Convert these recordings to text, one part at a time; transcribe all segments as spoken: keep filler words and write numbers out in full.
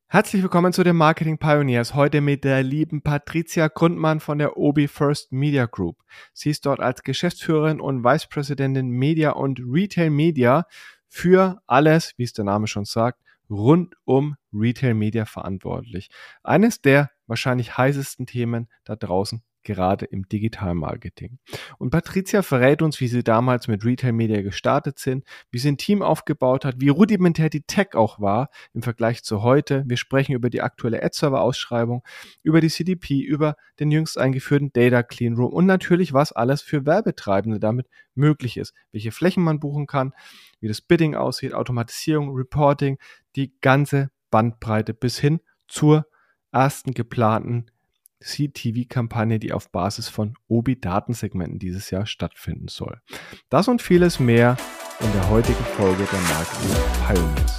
Herzlich willkommen zu den Marketing Pioneers, heute mit der lieben Patricia Grundmann von der Obi First Media Group. Sie ist dort als Geschäftsführerin und Vice Presidentin Media und Retail Media für alles, wie es der Name schon sagt, rund um Retail Media verantwortlich. Eines der wahrscheinlich heißesten Themen da draußen, gerade im Digital-Marketing. Und Patricia verrät uns, wie sie damals mit Retail Media gestartet sind, wie sie ein Team aufgebaut hat, wie rudimentär die Tech auch war im Vergleich zu heute. Wir sprechen über die aktuelle Ad-Server-Ausschreibung, über die C D P, über den jüngst eingeführten Data Clean Room und natürlich, was alles für Werbetreibende damit möglich ist, welche Flächen man buchen kann, wie das Bidding aussieht, Automatisierung, Reporting, die ganze Bandbreite bis hin zur ersten geplanten C T V-Kampagne, die auf Basis von Obi-Datensegmenten dieses Jahr stattfinden soll. Das und vieles mehr in der heutigen Folge der Marketing Pioneers.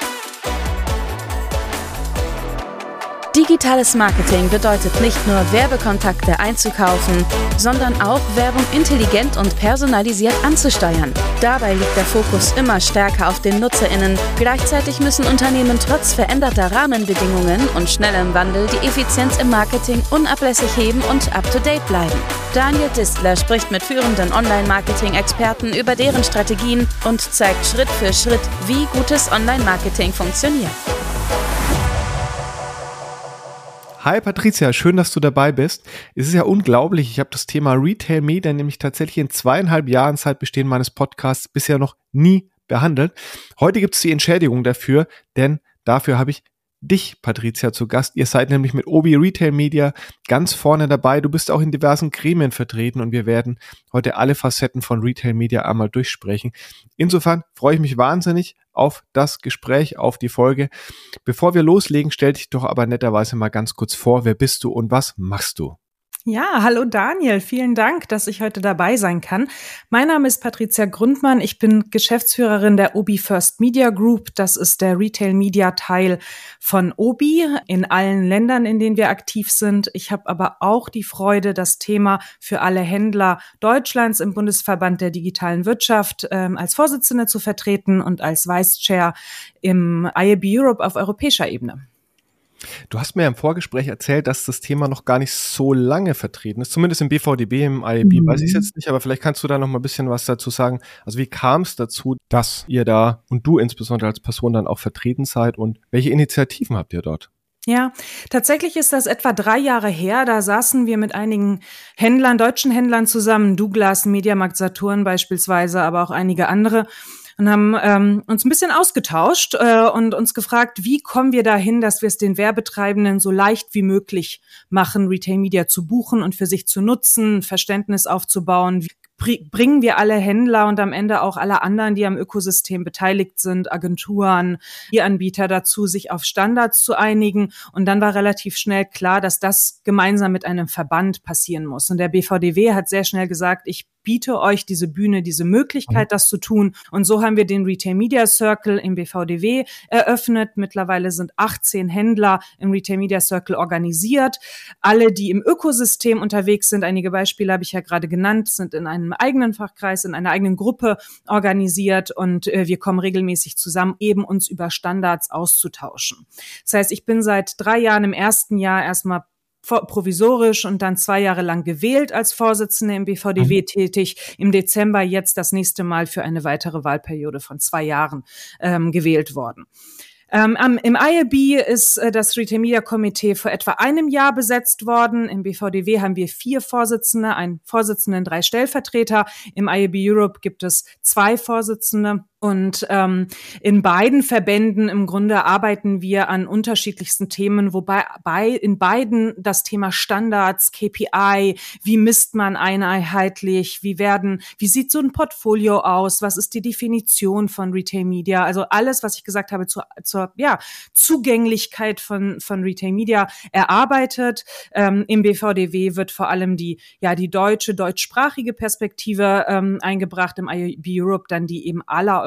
Digitales Marketing bedeutet nicht nur Werbekontakte einzukaufen, sondern auch Werbung intelligent und personalisiert anzusteuern. Dabei liegt der Fokus immer stärker auf den NutzerInnen. Gleichzeitig müssen Unternehmen trotz veränderter Rahmenbedingungen und schnellem Wandel die Effizienz im Marketing unablässig heben und up-to-date bleiben. Daniel Distler spricht mit führenden Online-Marketing-Experten über deren Strategien und zeigt Schritt für Schritt, wie gutes Online-Marketing funktioniert. Hi Patricia, schön, dass du dabei bist. Es ist ja unglaublich, ich habe das Thema Retail Media nämlich tatsächlich in zweieinhalb Jahren Zeitbestehen meines Podcasts bisher noch nie behandelt. Heute gibt es die Entschädigung dafür, denn dafür habe ich dich, Patricia, zu Gast. Ihr seid nämlich mit Obi Retail Media ganz vorne dabei. Du bist auch in diversen Gremien vertreten und wir werden heute alle Facetten von Retail Media einmal durchsprechen. Insofern freue ich mich wahnsinnig auf das Gespräch, auf die Folge. Bevor wir loslegen, stell dich doch aber netterweise mal ganz kurz vor. Wer bist du und was machst du? Ja, hallo Daniel, vielen Dank, dass ich heute dabei sein kann. Mein Name ist Patricia Grundmann, ich bin Geschäftsführerin der Obi First Media Group. Das ist der Retail Media Teil von Obi in allen Ländern, in denen wir aktiv sind. Ich habe aber auch die Freude, das Thema für alle Händler Deutschlands im Bundesverband der digitalen Wirtschaft ähm, als Vorsitzende zu vertreten und als Vice Chair im I A B Europe auf europäischer Ebene. Du hast mir im Vorgespräch erzählt, dass das Thema noch gar nicht so lange vertreten ist, zumindest im B V D B, im I A B, mhm. weiß ich jetzt nicht, aber vielleicht kannst du da noch mal ein bisschen was dazu sagen. Also wie kam es dazu, dass ihr da und du insbesondere als Person dann auch vertreten seid und welche Initiativen habt ihr dort? Ja, tatsächlich ist das etwa drei Jahre her. Da saßen wir mit einigen Händlern, deutschen Händlern zusammen, Douglas, Mediamarkt Saturn beispielsweise, aber auch einige andere, und haben ähm, uns ein bisschen ausgetauscht äh, und uns gefragt, wie kommen wir dahin, dass wir es den Werbetreibenden so leicht wie möglich machen, Retail Media zu buchen und für sich zu nutzen, Verständnis aufzubauen. Wie bringen wir alle Händler und am Ende auch alle anderen, die am Ökosystem beteiligt sind, Agenturen, die Anbieter dazu, sich auf Standards zu einigen. Und dann war relativ schnell klar, dass das gemeinsam mit einem Verband passieren muss. Und der B V D W hat sehr schnell gesagt, ich biete euch diese Bühne, diese Möglichkeit, das zu tun. Und so haben wir den Retail Media Circle im B V D W eröffnet. Mittlerweile sind achtzehn Händler im Retail Media Circle organisiert. Alle, die im Ökosystem unterwegs sind, einige Beispiele habe ich ja gerade genannt, sind in einem eigenen Fachkreis, in einer eigenen Gruppe organisiert und äh, wir kommen regelmäßig zusammen, eben uns über Standards auszutauschen. Das heißt, ich bin seit drei Jahren im ersten Jahr erstmal provisorisch und dann zwei Jahre lang gewählt als Vorsitzende im B V D W mhm. tätig. Im Dezember jetzt das nächste Mal für eine weitere Wahlperiode von zwei Jahren ähm, gewählt worden. Ähm, im I A B ist äh, das Retail Media Komitee vor etwa einem Jahr besetzt worden. Im B V D W haben wir vier Vorsitzende, einen Vorsitzenden, drei Stellvertreter. Im I A B Europe gibt es zwei Vorsitzende. Und ähm, in beiden Verbänden im Grunde arbeiten wir an unterschiedlichsten Themen, wobei bei, in beiden das Thema Standards, K P I, wie misst man einheitlich, wie werden, wie sieht so ein Portfolio aus, was ist die Definition von Retail Media, also alles, was ich gesagt habe zur, zur ja, Zugänglichkeit von von Retail Media erarbeitet. Ähm, Im B V D W wird vor allem die ja die deutsche, deutschsprachige Perspektive ähm, eingebracht, im I A B Europe dann die eben aller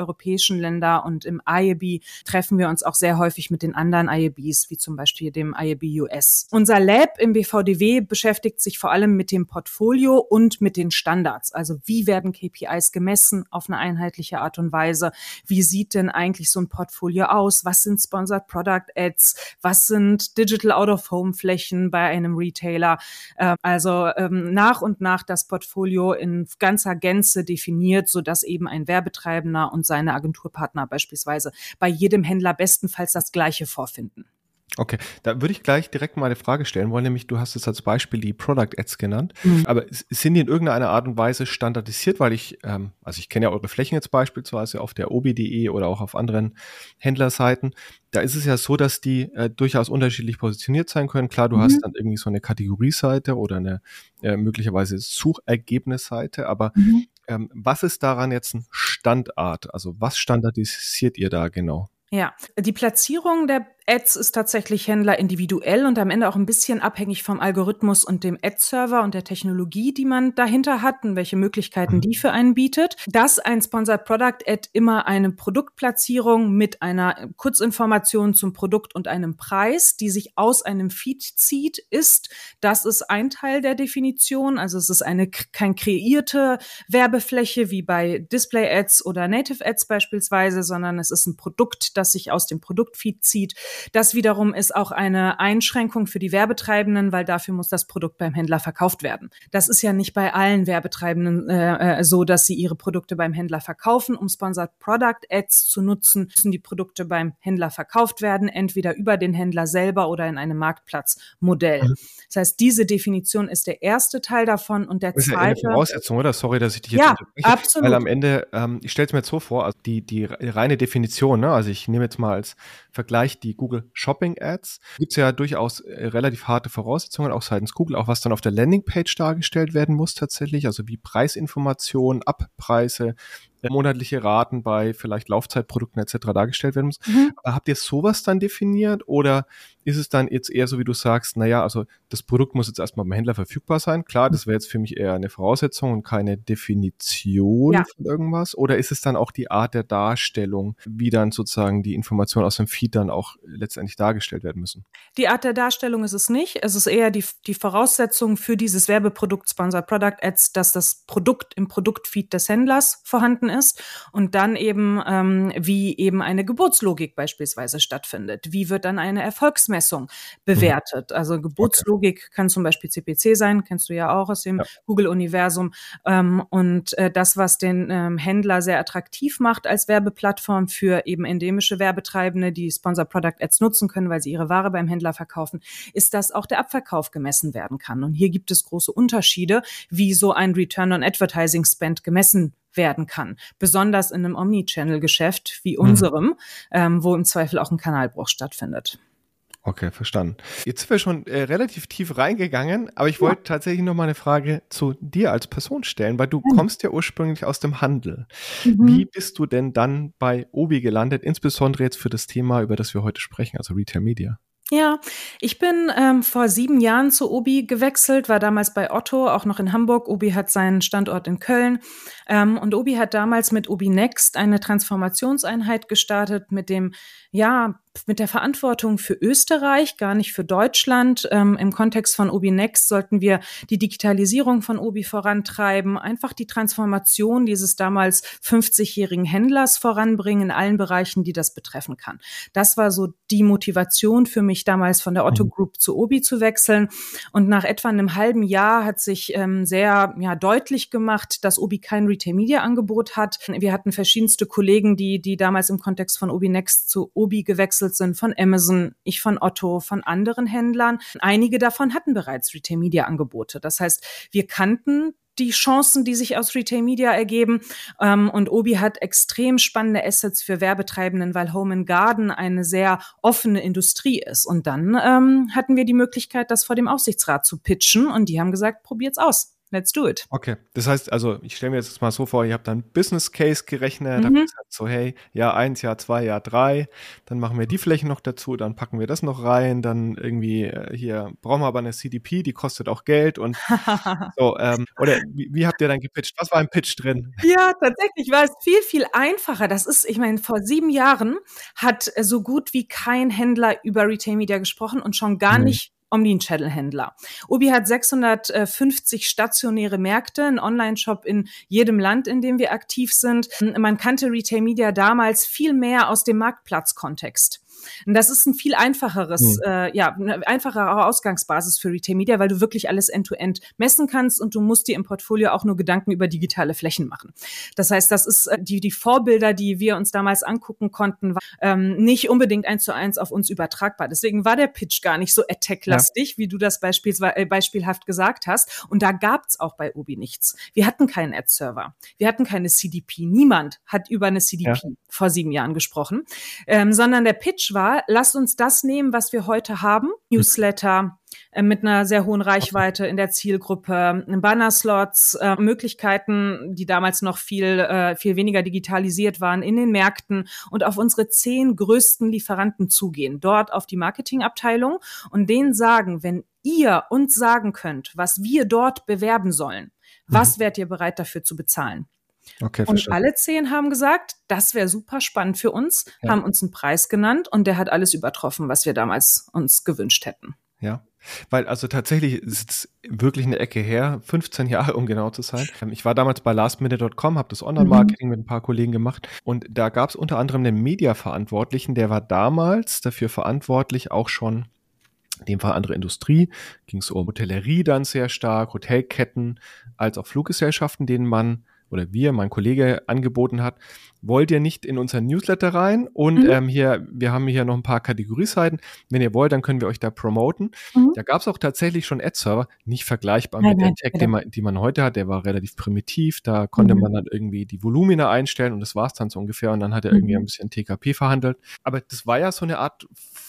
europäischen Länder und im I A B treffen wir uns auch sehr häufig mit den anderen I A Bs, wie zum Beispiel dem I A B U S. Unser Lab im B V D W beschäftigt sich vor allem mit dem Portfolio und mit den Standards. Also wie werden K P Is gemessen auf eine einheitliche Art und Weise? Wie sieht denn eigentlich so ein Portfolio aus? Was sind Sponsored Product Ads? Was sind Digital Out-of-Home-Flächen bei einem Retailer? Äh, also ähm, nach und nach das Portfolio in ganzer Gänze definiert, sodass eben ein Werbetreibender und seine Agenturpartner beispielsweise bei jedem Händler bestenfalls das Gleiche vorfinden. Okay, da würde ich gleich direkt mal eine Frage stellen wollen, nämlich du hast jetzt als Beispiel die Product Ads genannt, mhm. aber sind die in irgendeiner Art und Weise standardisiert, weil ich, ähm, also ich kenne ja eure Flächen jetzt beispielsweise auf der obi punkt de oder auch auf anderen Händlerseiten, da ist es ja so, dass die äh, durchaus unterschiedlich positioniert sein können. Klar, du mhm. hast dann irgendwie so eine Kategorieseite oder eine äh, möglicherweise Suchergebnisseite, aber mhm. ähm, was ist daran jetzt ein Standard? Also was standardisiert ihr da genau? Ja, die Platzierung der Ads ist tatsächlich Händler individuell und am Ende auch ein bisschen abhängig vom Algorithmus und dem Ad-Server und der Technologie, die man dahinter hat und welche Möglichkeiten die für einen bietet. Dass ein Sponsored Product Ad immer eine Produktplatzierung mit einer Kurzinformation zum Produkt und einem Preis, die sich aus einem Feed zieht, ist, das ist ein Teil der Definition. Also es ist eine kein kreierte Werbefläche wie bei Display Ads oder Native Ads beispielsweise, sondern es ist ein Produkt, das sich aus dem Produktfeed zieht. Das wiederum ist auch eine Einschränkung für die Werbetreibenden, weil dafür muss das Produkt beim Händler verkauft werden. Das ist ja nicht bei allen Werbetreibenden äh, so, dass sie ihre Produkte beim Händler verkaufen. Um Sponsored Product Ads zu nutzen, müssen die Produkte beim Händler verkauft werden, entweder über den Händler selber oder in einem Marktplatzmodell. Mhm. Das heißt, diese Definition ist der erste Teil davon und der das ist zweite. Ja eine Voraussetzung, oder? Sorry, dass ich dich jetzt ja, unterbreche. Absolut. Weil am Ende, ähm, ich stelle es mir jetzt so vor, also die, die reine Definition, ne? Also ich nehme jetzt mal als Vergleich die Google Shopping Ads. Gibt es ja durchaus äh, relativ harte Voraussetzungen, auch seitens Google, auch was dann auf der Landingpage dargestellt werden muss tatsächlich, also wie Preisinformationen, Abpreise, äh, monatliche Raten bei vielleicht Laufzeitprodukten et cetera dargestellt werden muss. Mhm. Aber habt ihr sowas dann definiert oder ist es dann jetzt eher so, wie du sagst, naja, also das Produkt muss jetzt erstmal beim Händler verfügbar sein. Klar, das wäre jetzt für mich eher eine Voraussetzung und keine Definition ja. von irgendwas. Oder ist es dann auch die Art der Darstellung, wie dann sozusagen die Informationen aus dem Feed dann auch letztendlich dargestellt werden müssen? Die Art der Darstellung ist es nicht. Es ist eher die, die Voraussetzung für dieses Werbeprodukt Sponsored Product Ads, dass das Produkt im Produktfeed des Händlers vorhanden ist und dann eben, ähm, wie eben eine Geburtslogik beispielsweise stattfindet. Wie wird dann eine Erfolgsmessung bewertet? Also Geburtslogik okay. kann zum Beispiel C P C sein, kennst du ja auch aus dem ja. Google-Universum. Ähm, und äh, das, was den ähm, Händler sehr attraktiv macht als Werbeplattform für eben endemische Werbetreibende, die Sponsored Product Ads nutzen können, weil sie ihre Ware beim Händler verkaufen, ist, dass auch der Abverkauf gemessen werden kann. Und hier gibt es große Unterschiede, wie so ein Return on Advertising Spend gemessen werden kann. Besonders in einem Omnichannel-Geschäft wie unserem, mhm. ähm, wo im Zweifel auch ein Kanalbruch stattfindet. Okay, verstanden. Jetzt sind wir schon äh, relativ tief reingegangen, aber ich wollte ja. tatsächlich noch mal eine Frage zu dir als Person stellen, weil du mhm. kommst ja ursprünglich aus dem Handel. Mhm. Wie bist du denn dann bei Obi gelandet, insbesondere jetzt für das Thema, über das wir heute sprechen, also Retail Media? Ja, ich bin ähm, vor sieben Jahren zu Obi gewechselt, war damals bei Otto, auch noch in Hamburg. Obi hat seinen Standort in Köln. Ähm, und Obi hat damals mit Obi Next eine Transformationseinheit gestartet mit dem, ja, mit der Verantwortung für Österreich, gar nicht für Deutschland. Ähm, im Kontext von Obi Next sollten wir die Digitalisierung von Obi vorantreiben, einfach die Transformation dieses damals fünfzigjährigen Händlers voranbringen in allen Bereichen, die das betreffen kann. Das war so die Motivation für mich damals von der Otto Group zu Obi zu wechseln. Und nach etwa einem halben Jahr hat sich ähm, sehr ja, deutlich gemacht, dass Obi kein Retail-Media-Angebot hat. Wir hatten verschiedenste Kollegen, die, die damals im Kontext von Obi Next zu Obi gewechselt sind, von Amazon, ich von Otto, von anderen Händlern. Einige davon hatten bereits Retail-Media-Angebote. Das heißt, wir kannten die Chancen, die sich aus Retail Media ergeben. Und Obi hat extrem spannende Assets für Werbetreibenden, weil Home and Garden eine sehr offene Industrie ist. Und dann ähm, hatten wir die Möglichkeit, das vor dem Aufsichtsrat zu pitchen. Und die haben gesagt, probiert's aus. let's do it. Okay, das heißt, also ich stelle mir jetzt mal so vor, ihr habt dann Business Case gerechnet, Mhm. habt gesagt so, hey, Jahr eins, Jahr zwei, Jahr drei, dann machen wir die Flächen noch dazu, dann packen wir das noch rein, dann irgendwie äh, hier brauchen wir aber eine C D P, die kostet auch Geld und so, ähm, oder wie, wie habt ihr dann gepitcht? Was war im Pitch drin? Ja, tatsächlich war es viel, viel einfacher. Das ist, ich meine, vor sieben Jahren hat äh, so gut wie kein Händler über Retail Media gesprochen und schon gar Mhm. nicht Omnichannel-Händler. Obi hat sechshundertfünfzig stationäre Märkte, einen Online-Shop in jedem Land, in dem wir aktiv sind. Man kannte Retail Media damals viel mehr aus dem Marktplatzkontext. Und das ist ein viel einfacheres, Hm. äh, ja, eine einfachere Ausgangsbasis für Retail Media, weil du wirklich alles end-to-end messen kannst und du musst dir im Portfolio auch nur Gedanken über digitale Flächen machen. Das heißt, das ist äh, die, die Vorbilder, die wir uns damals angucken konnten, war, ähm, nicht unbedingt eins zu eins auf uns übertragbar. Deswegen war der Pitch gar nicht so attack-lastig, ja, wie du das beispielsweise, äh, beispielhaft gesagt hast. Und da gab's auch bei Obi nichts. Wir hatten keinen Ad-Server. Wir hatten keine C D P. Niemand hat über eine C D P ja. vor sieben Jahren gesprochen, ähm, sondern der Pitch war, lasst uns das nehmen, was wir heute haben. Newsletter äh, mit einer sehr hohen Reichweite in der Zielgruppe, Banner-Slots, äh, Möglichkeiten, die damals noch viel, äh, viel weniger digitalisiert waren in den Märkten und auf unsere zehn größten Lieferanten zugehen, dort auf die Marketingabteilung und denen sagen, wenn ihr uns sagen könnt, was wir dort bewerben sollen, mhm. was wärt ihr bereit dafür zu bezahlen? Okay, und verstehe. alle zehn haben gesagt, das wäre super spannend für uns, ja. haben uns einen Preis genannt und der hat alles übertroffen, was wir damals uns gewünscht hätten. Ja, weil also tatsächlich ist es wirklich eine Ecke her, fünfzehn Jahre, um genau zu sein. Ich war damals bei last minute Punkt com, habe das Online-Marketing mhm. mit ein paar Kollegen gemacht und da gab es unter anderem einen Media-Verantwortlichen, der war damals dafür verantwortlich, auch schon in dem Fall andere Industrie, ging es um Hotellerie dann sehr stark, Hotelketten, als auch Fluggesellschaften, denen man oder wir, mein Kollege, angeboten hat, wollt ihr nicht in unseren Newsletter rein und mhm. ähm, hier, wir haben hier noch ein paar Kategorieseiten, wenn ihr wollt, dann können wir euch da promoten. Mhm. Da gab es auch tatsächlich schon Ad-Server, nicht vergleichbar nein, mit nein, der Tag, den man, die man heute hat, der war relativ primitiv, da konnte mhm. man dann irgendwie die Volumina einstellen und das war es dann so ungefähr und dann hat er irgendwie mhm. ein bisschen T K P verhandelt, aber das war ja so eine Art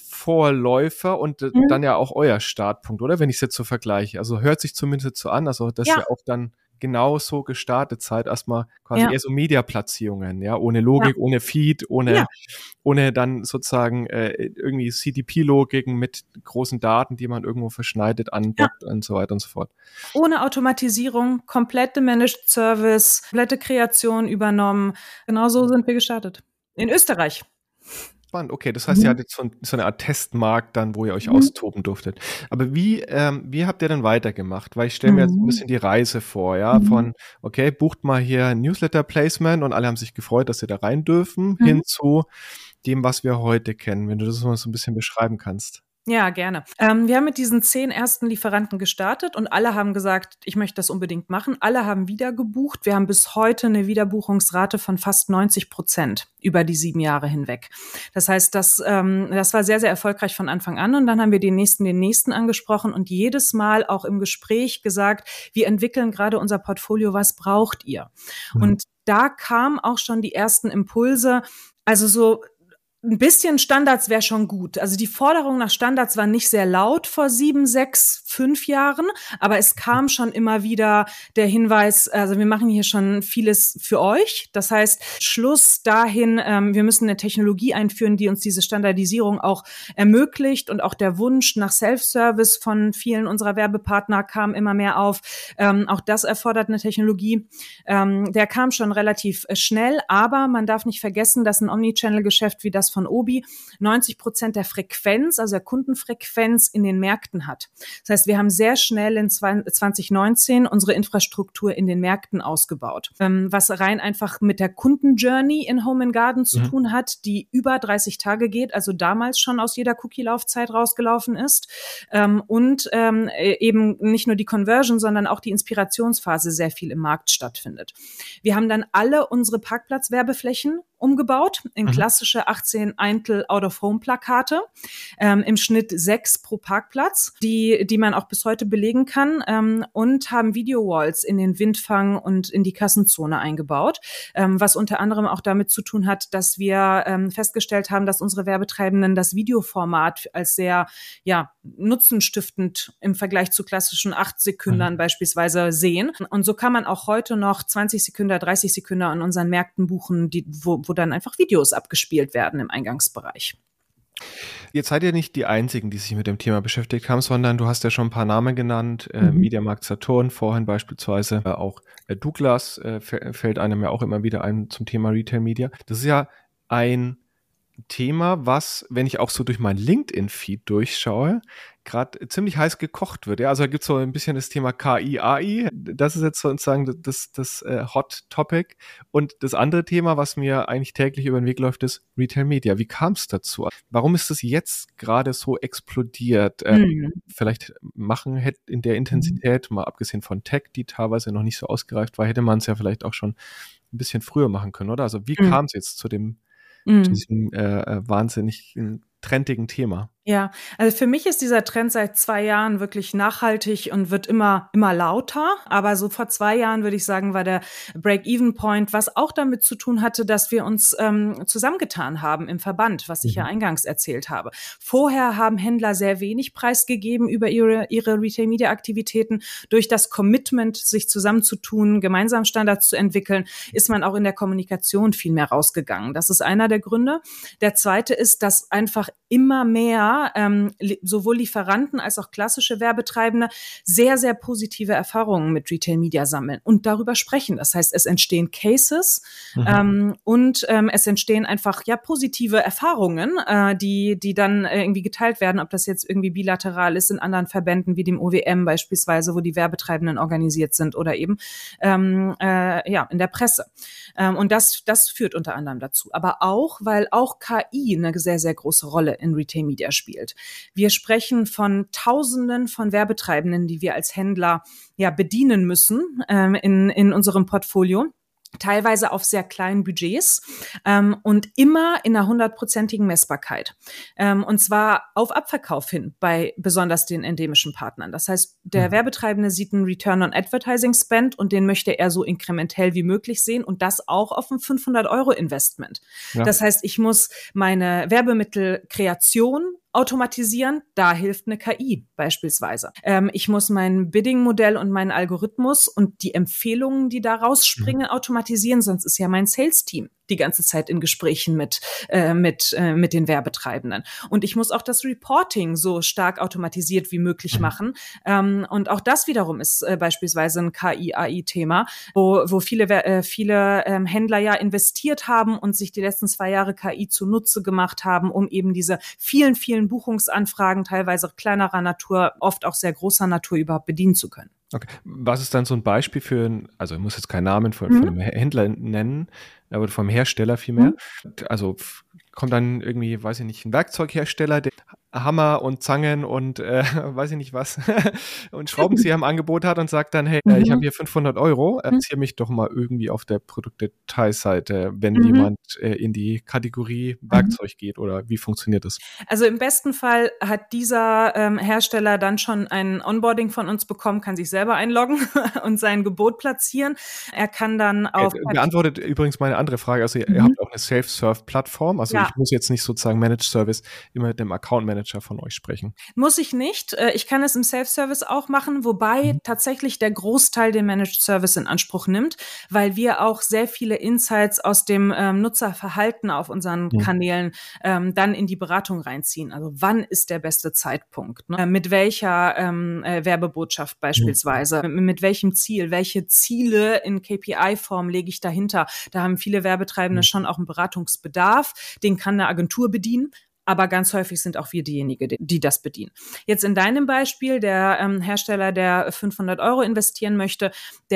Vorläufer und mhm. dann ja auch euer Startpunkt, oder? Wenn ich es jetzt so vergleiche, also hört sich zumindest so an, also das ja, ja auch dann genau so gestartet seid, erstmal quasi ja. eher so Media-Platzierungen, ja, ohne Logik, ja. ohne Feed, ohne, ja. ohne dann sozusagen äh, irgendwie C D P-Logiken mit großen Daten, die man irgendwo verschneidet, andockt ja. und so weiter und so fort. Ohne Automatisierung, komplette Managed Service, komplette Kreation übernommen. Genau so sind wir gestartet. In Österreich. Spannend, okay, das heißt, mhm. ihr hattet so, so eine Art Testmarkt dann, wo ihr euch mhm. austoben durftet. Aber wie, ähm, wie habt ihr denn weitergemacht? Weil ich stelle mir mhm. jetzt ein bisschen die Reise vor, ja, mhm. von, okay, bucht mal hier ein Newsletter-Placement und alle haben sich gefreut, dass sie da rein dürfen, mhm. hin zu dem, was wir heute kennen, wenn du das mal so ein bisschen beschreiben kannst. Ja, gerne. Ähm, wir haben mit diesen zehn ersten Lieferanten gestartet und alle haben gesagt, ich möchte das unbedingt machen. Alle haben wieder gebucht. Wir haben bis heute eine Wiederbuchungsrate von fast neunzig Prozent über die sieben Jahre hinweg. Das heißt, das, ähm, das war sehr, sehr erfolgreich von Anfang an. Und dann haben wir den nächsten, den nächsten angesprochen und jedes Mal auch im Gespräch gesagt, wir entwickeln gerade unser Portfolio, was braucht ihr? Mhm. Und da kamen auch schon die ersten Impulse, also so ein bisschen Standards wäre schon gut. Also die Forderung nach Standards war nicht sehr laut vor sieben, sechs, fünf Jahren, aber es kam schon immer wieder der Hinweis, also wir machen hier schon vieles für euch. Das heißt, Schluss dahin, ähm, wir müssen eine Technologie einführen, die uns diese Standardisierung auch ermöglicht und auch der Wunsch nach Self-Service von vielen unserer Werbepartner kam immer mehr auf. Ähm, auch das erfordert eine Technologie. Ähm, der kam schon relativ schnell, aber man darf nicht vergessen, dass ein Omnichannel-Geschäft wie das von Obi neunzig Prozent der Frequenz, also der Kundenfrequenz in den Märkten hat. Das heißt, wir haben sehr schnell in zwanzig neunzehn unsere Infrastruktur in den Märkten ausgebaut, was rein einfach mit der Kundenjourney in Home and Garden zu mhm. tun hat, die über dreißig Tage geht, also damals schon aus jeder Cookie-Laufzeit rausgelaufen ist und eben nicht nur die Conversion, sondern auch die Inspirationsphase sehr viel im Markt stattfindet. Wir haben dann alle unsere Parkplatzwerbeflächen umgebaut in klassische achtzehn Eintel Out-of-Home-Plakate, ähm, im Schnitt sechs pro Parkplatz, die die man auch bis heute belegen kann, ähm, und haben Video-Walls in den Windfang und in die Kassenzone eingebaut, ähm, was unter anderem auch damit zu tun hat, dass wir ähm, festgestellt haben, dass unsere Werbetreibenden das Videoformat als sehr ja nutzenstiftend im Vergleich zu klassischen acht Sekündern mhm. beispielsweise sehen. Und so kann man auch heute noch zwanzig Sekünder, dreißig Sekünder an unseren Märkten buchen, die, wo, wo dann einfach Videos abgespielt werden im Eingangsbereich. Jetzt seid ihr nicht die Einzigen, die sich mit dem Thema beschäftigt haben, sondern du hast ja schon ein paar Namen genannt, äh, mhm. Mediamarkt Saturn, vorhin beispielsweise äh, auch äh, Douglas, äh, f- fällt einem ja auch immer wieder ein zum Thema Retail Media. Das ist ja ein Thema, was, wenn ich auch so durch mein LinkedIn-Feed durchschaue, gerade ziemlich heiß gekocht wird. Ja, also da gibt es so ein bisschen das Thema K I, A I. Das ist jetzt sozusagen das, das, das äh, Hot Topic. Und das andere Thema, was mir eigentlich täglich über den Weg läuft, ist Retail Media. Wie kam es dazu? Warum ist das jetzt gerade so explodiert? Äh, mhm. Vielleicht machen hätte in der Intensität, mhm. mal abgesehen von Tech, die teilweise noch nicht so ausgereift war, hätte man es ja vielleicht auch schon ein bisschen früher machen können, oder? Also wie mhm. kam es jetzt zu dem Mhm. diesem äh, wahnsinnig trendigen Thema? Ja, also für mich ist dieser Trend seit zwei Jahren wirklich nachhaltig und wird immer, immer lauter. Aber so vor zwei Jahren, würde ich sagen, war der Break-Even-Point, was auch damit zu tun hatte, dass wir uns ähm, zusammengetan haben im Verband, was ich mhm. ja eingangs erzählt habe. Vorher haben Händler sehr wenig preisgegeben über ihre, ihre Retail-Media-Aktivitäten. Durch das Commitment, sich zusammenzutun, gemeinsam Standards zu entwickeln, ist man auch in der Kommunikation viel mehr rausgegangen. Das ist einer der Gründe. Der zweite ist, dass einfach immer mehr Ähm, sowohl Lieferanten als auch klassische Werbetreibende sehr, sehr positive Erfahrungen mit Retail Media sammeln und darüber sprechen. Das heißt, es entstehen Cases mhm. ähm, und ähm, es entstehen einfach ja positive Erfahrungen, äh, die die dann äh, irgendwie geteilt werden, ob das jetzt irgendwie bilateral ist in anderen Verbänden wie dem O W M beispielsweise, wo die Werbetreibenden organisiert sind oder eben ähm, äh, ja in der Presse. Ähm, und das das führt unter anderem dazu. Aber auch, weil auch K I eine sehr, sehr große Rolle in Retail Media spielt. Wir sprechen von Tausenden von Werbetreibenden, die wir als Händler ja bedienen müssen ähm, in, in unserem Portfolio. Teilweise auf sehr kleinen Budgets ähm, und immer in einer hundertprozentigen Messbarkeit. Ähm, und zwar auf Abverkauf hin bei besonders den endemischen Partnern. Das heißt, der mhm. Werbetreibende sieht einen Return on Advertising Spend und den möchte er so inkrementell wie möglich sehen und das auch auf ein fünfhundert Euro Investment. Ja. Das heißt, ich muss meine Werbemittelkreation automatisieren, da hilft eine K I beispielsweise. Ähm, ich muss mein Bidding-Modell und meinen Algorithmus und die Empfehlungen, die da rausspringen, mhm. automatisieren, sonst ist ja mein Sales-Team die ganze Zeit in Gesprächen mit äh, mit äh, mit den Werbetreibenden. Und ich muss auch das Reporting so stark automatisiert wie möglich mhm. machen. Ähm, und auch das wiederum ist äh, beispielsweise ein K I-A I-Thema, wo wo viele äh, viele ähm, Händler ja investiert haben und sich die letzten zwei Jahre K I zunutze gemacht haben, um eben diese vielen, vielen Buchungsanfragen, teilweise kleinerer Natur, oft auch sehr großer Natur, überhaupt bedienen zu können. Okay. Was ist dann so ein Beispiel für ein, also ich muss jetzt keinen Namen von, mhm. von einem Händler nennen, aber vom Hersteller vielmehr. Mhm. Also kommt dann irgendwie, weiß ich nicht, ein Werkzeughersteller, der Hammer und Zangen und äh, weiß ich nicht was und Schraubenzieher im Angebot hat und sagt dann, hey, mhm. ich habe hier fünfhundert Euro, erzähl mich doch mal irgendwie auf der Produktdetailseite, wenn mhm. jemand äh, in die Kategorie Werkzeug mhm. geht, oder wie funktioniert das? Also im besten Fall hat dieser ähm, Hersteller dann schon ein Onboarding von uns bekommen, kann sich selber einloggen und sein Gebot platzieren. Er kann dann auf... Er beantwortet übrigens meine andere Frage, also ihr, mhm. ihr habt auch eine Self-Serve-Plattform, also ja. ich muss jetzt nicht sozusagen Managed Service immer mit dem Account Manager von euch sprechen. Muss ich nicht. Ich kann es im Self-Service auch machen, wobei mhm. tatsächlich der Großteil den Managed Service in Anspruch nimmt, weil wir auch sehr viele Insights aus dem ähm, Nutzerverhalten auf unseren mhm. Kanälen ähm, dann in die Beratung reinziehen. Also wann ist der beste Zeitpunkt? Ne? Mit welcher ähm, äh, Werbebotschaft beispielsweise? Mhm. Mit, mit welchem Ziel? Welche Ziele in K P I-Form lege ich dahinter? Da haben viele Werbetreibende mhm. schon auch einen Beratungsbedarf. Den kann eine Agentur bedienen. Aber ganz häufig sind auch wir diejenigen, die, die das bedienen. Jetzt in deinem Beispiel, der ähm, Hersteller, der fünfhundert Euro investieren möchte, der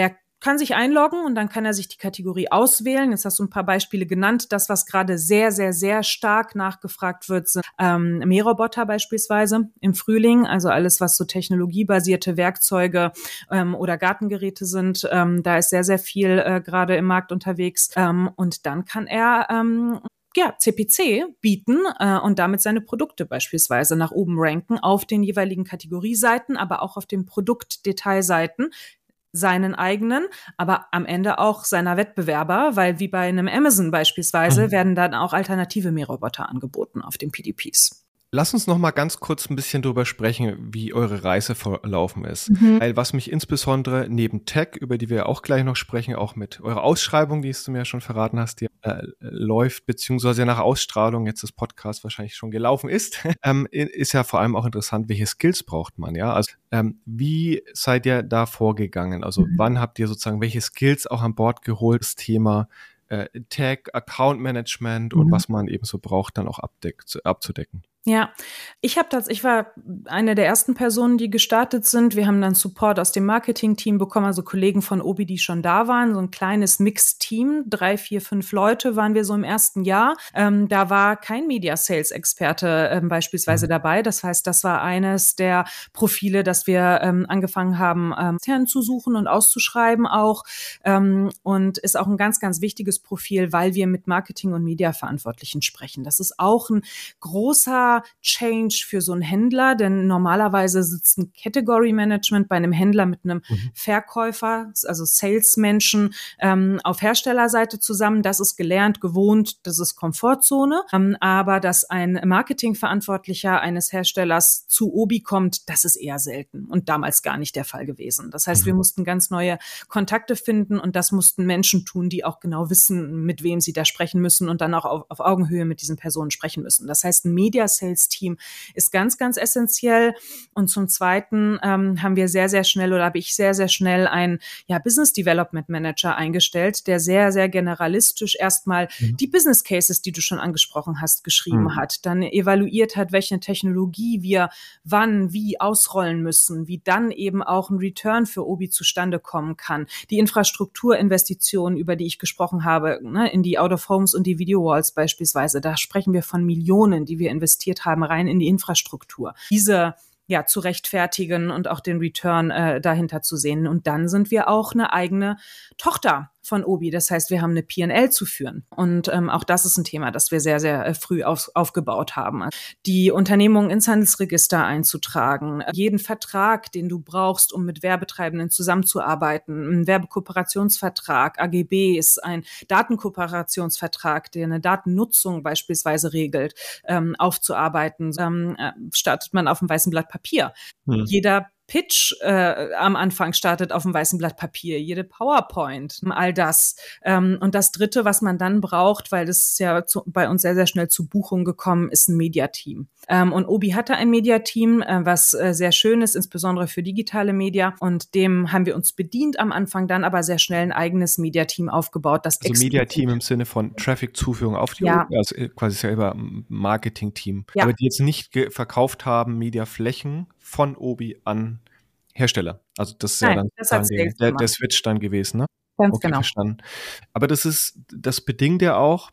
kann sich einloggen und dann kann er sich die Kategorie auswählen. Jetzt hast du ein paar Beispiele genannt. Das, was gerade sehr, sehr, sehr stark nachgefragt wird, sind ähm, Mähroboter beispielsweise im Frühling. Also alles, was so technologiebasierte Werkzeuge ähm, oder Gartengeräte sind. Ähm, da ist sehr, sehr viel äh, gerade im Markt unterwegs. Ähm, und dann kann er ähm, ja, C P C bieten äh, und damit seine Produkte beispielsweise nach oben ranken auf den jeweiligen Kategorieseiten, aber auch auf den Produktdetailseiten, seinen eigenen, aber am Ende auch seiner Wettbewerber, weil wie bei einem Amazon beispielsweise Mhm. werden dann auch alternative Mähroboter angeboten auf den P D Ps. Lass uns noch mal ganz kurz ein bisschen drüber sprechen, wie eure Reise verlaufen ist. Mhm. Weil was mich insbesondere neben Tech, über die wir auch gleich noch sprechen, auch mit eurer Ausschreibung, die du mir ja schon verraten hast, die äh, läuft, beziehungsweise nach Ausstrahlung jetzt des Podcasts wahrscheinlich schon gelaufen ist, ähm, ist ja vor allem auch interessant, welche Skills braucht man, ja? Also ähm, wie seid ihr da vorgegangen? Also Mhm. wann habt ihr sozusagen welche Skills auch an Bord geholt, das Thema äh, Tech, Account Management und Mhm. was man eben so braucht, dann auch abdeck- abzudecken? Ja, ich habe das, ich war eine der ersten Personen, die gestartet sind. Wir haben dann Support aus dem Marketing-Team bekommen, also Kollegen von Obi, die schon da waren, so ein kleines Mixed-Team, drei, vier, fünf Leute waren wir so im ersten Jahr. Ähm, da war kein Media-Sales-Experte ähm, beispielsweise dabei. Das heißt, das war eines der Profile, dass wir ähm, angefangen haben, ähm, intern zu suchen und auszuschreiben auch. Ähm, und ist auch ein ganz, ganz wichtiges Profil, weil wir mit Marketing- und Media-Verantwortlichen sprechen. Das ist auch ein großer Change für so einen Händler, denn normalerweise sitzt ein Category Management bei einem Händler mit einem Mhm. Verkäufer, also Salesmenschen ähm, auf Herstellerseite zusammen. Das ist gelernt, gewohnt, das ist Komfortzone. Ähm, aber dass ein Marketingverantwortlicher eines Herstellers zu Obi kommt, das ist eher selten und damals gar nicht der Fall gewesen. Das heißt, Mhm. wir mussten ganz neue Kontakte finden und das mussten Menschen tun, die auch genau wissen, mit wem sie da sprechen müssen und dann auch auf, auf Augenhöhe mit diesen Personen sprechen müssen. Das heißt, ein Media Sales-Team ist ganz, ganz essentiell. Und zum Zweiten ähm, haben wir sehr, sehr schnell oder habe ich sehr, sehr schnell einen ja, Business Development Manager eingestellt, der sehr, sehr generalistisch erstmal Mhm. die Business Cases, die du schon angesprochen hast, geschrieben Mhm. hat, dann evaluiert hat, welche Technologie wir wann, wie ausrollen müssen, wie dann eben auch ein Return für Obi zustande kommen kann. Die Infrastrukturinvestitionen, über die ich gesprochen habe, ne, in die Out-of-Homes und die Video-Walls beispielsweise, da sprechen wir von Millionen, die wir investiert haben, rein in die Infrastruktur. Diese ja zu rechtfertigen und auch den Return äh, dahinter zu sehen. Und dann sind wir auch eine eigene Tochter von Obi. Das heißt, wir haben eine P und L zu führen. Und ähm, auch das ist ein Thema, das wir sehr, sehr äh, früh auf, aufgebaut haben. Die Unternehmung ins Handelsregister einzutragen, jeden Vertrag, den du brauchst, um mit Werbetreibenden zusammenzuarbeiten, ein Werbekooperationsvertrag, A G Bs, ein Datenkooperationsvertrag, der eine Datennutzung beispielsweise regelt, ähm, aufzuarbeiten, ähm, äh, startet man auf einem weißen Blatt Papier. Hm. Jeder Pitch äh, am Anfang startet auf dem weißen Blatt Papier, jede PowerPoint, all das. Ähm, und das Dritte, was man dann braucht, weil das ist ja zu, bei uns sehr, sehr schnell zu Buchung gekommen, ist ein Mediateam. Ähm, und Obi hatte ein Mediateam, äh, was äh, sehr schön ist, insbesondere für digitale Media. Und dem haben wir uns bedient am Anfang, dann aber sehr schnell ein eigenes Mediateam aufgebaut. Das also Mediateam im Sinne von Traffic-Zuführung auf die ja. Obi, also quasi selber Marketing-Team. Ja. Aber die jetzt nicht ge- verkauft haben, Mediaflächen von Obi an Hersteller. Also das ist Nein, ja dann das hat der, der, der Switch dann gewesen, ne? Ganz okay, genau. Verstanden. Aber das ist, das bedingt ja auch,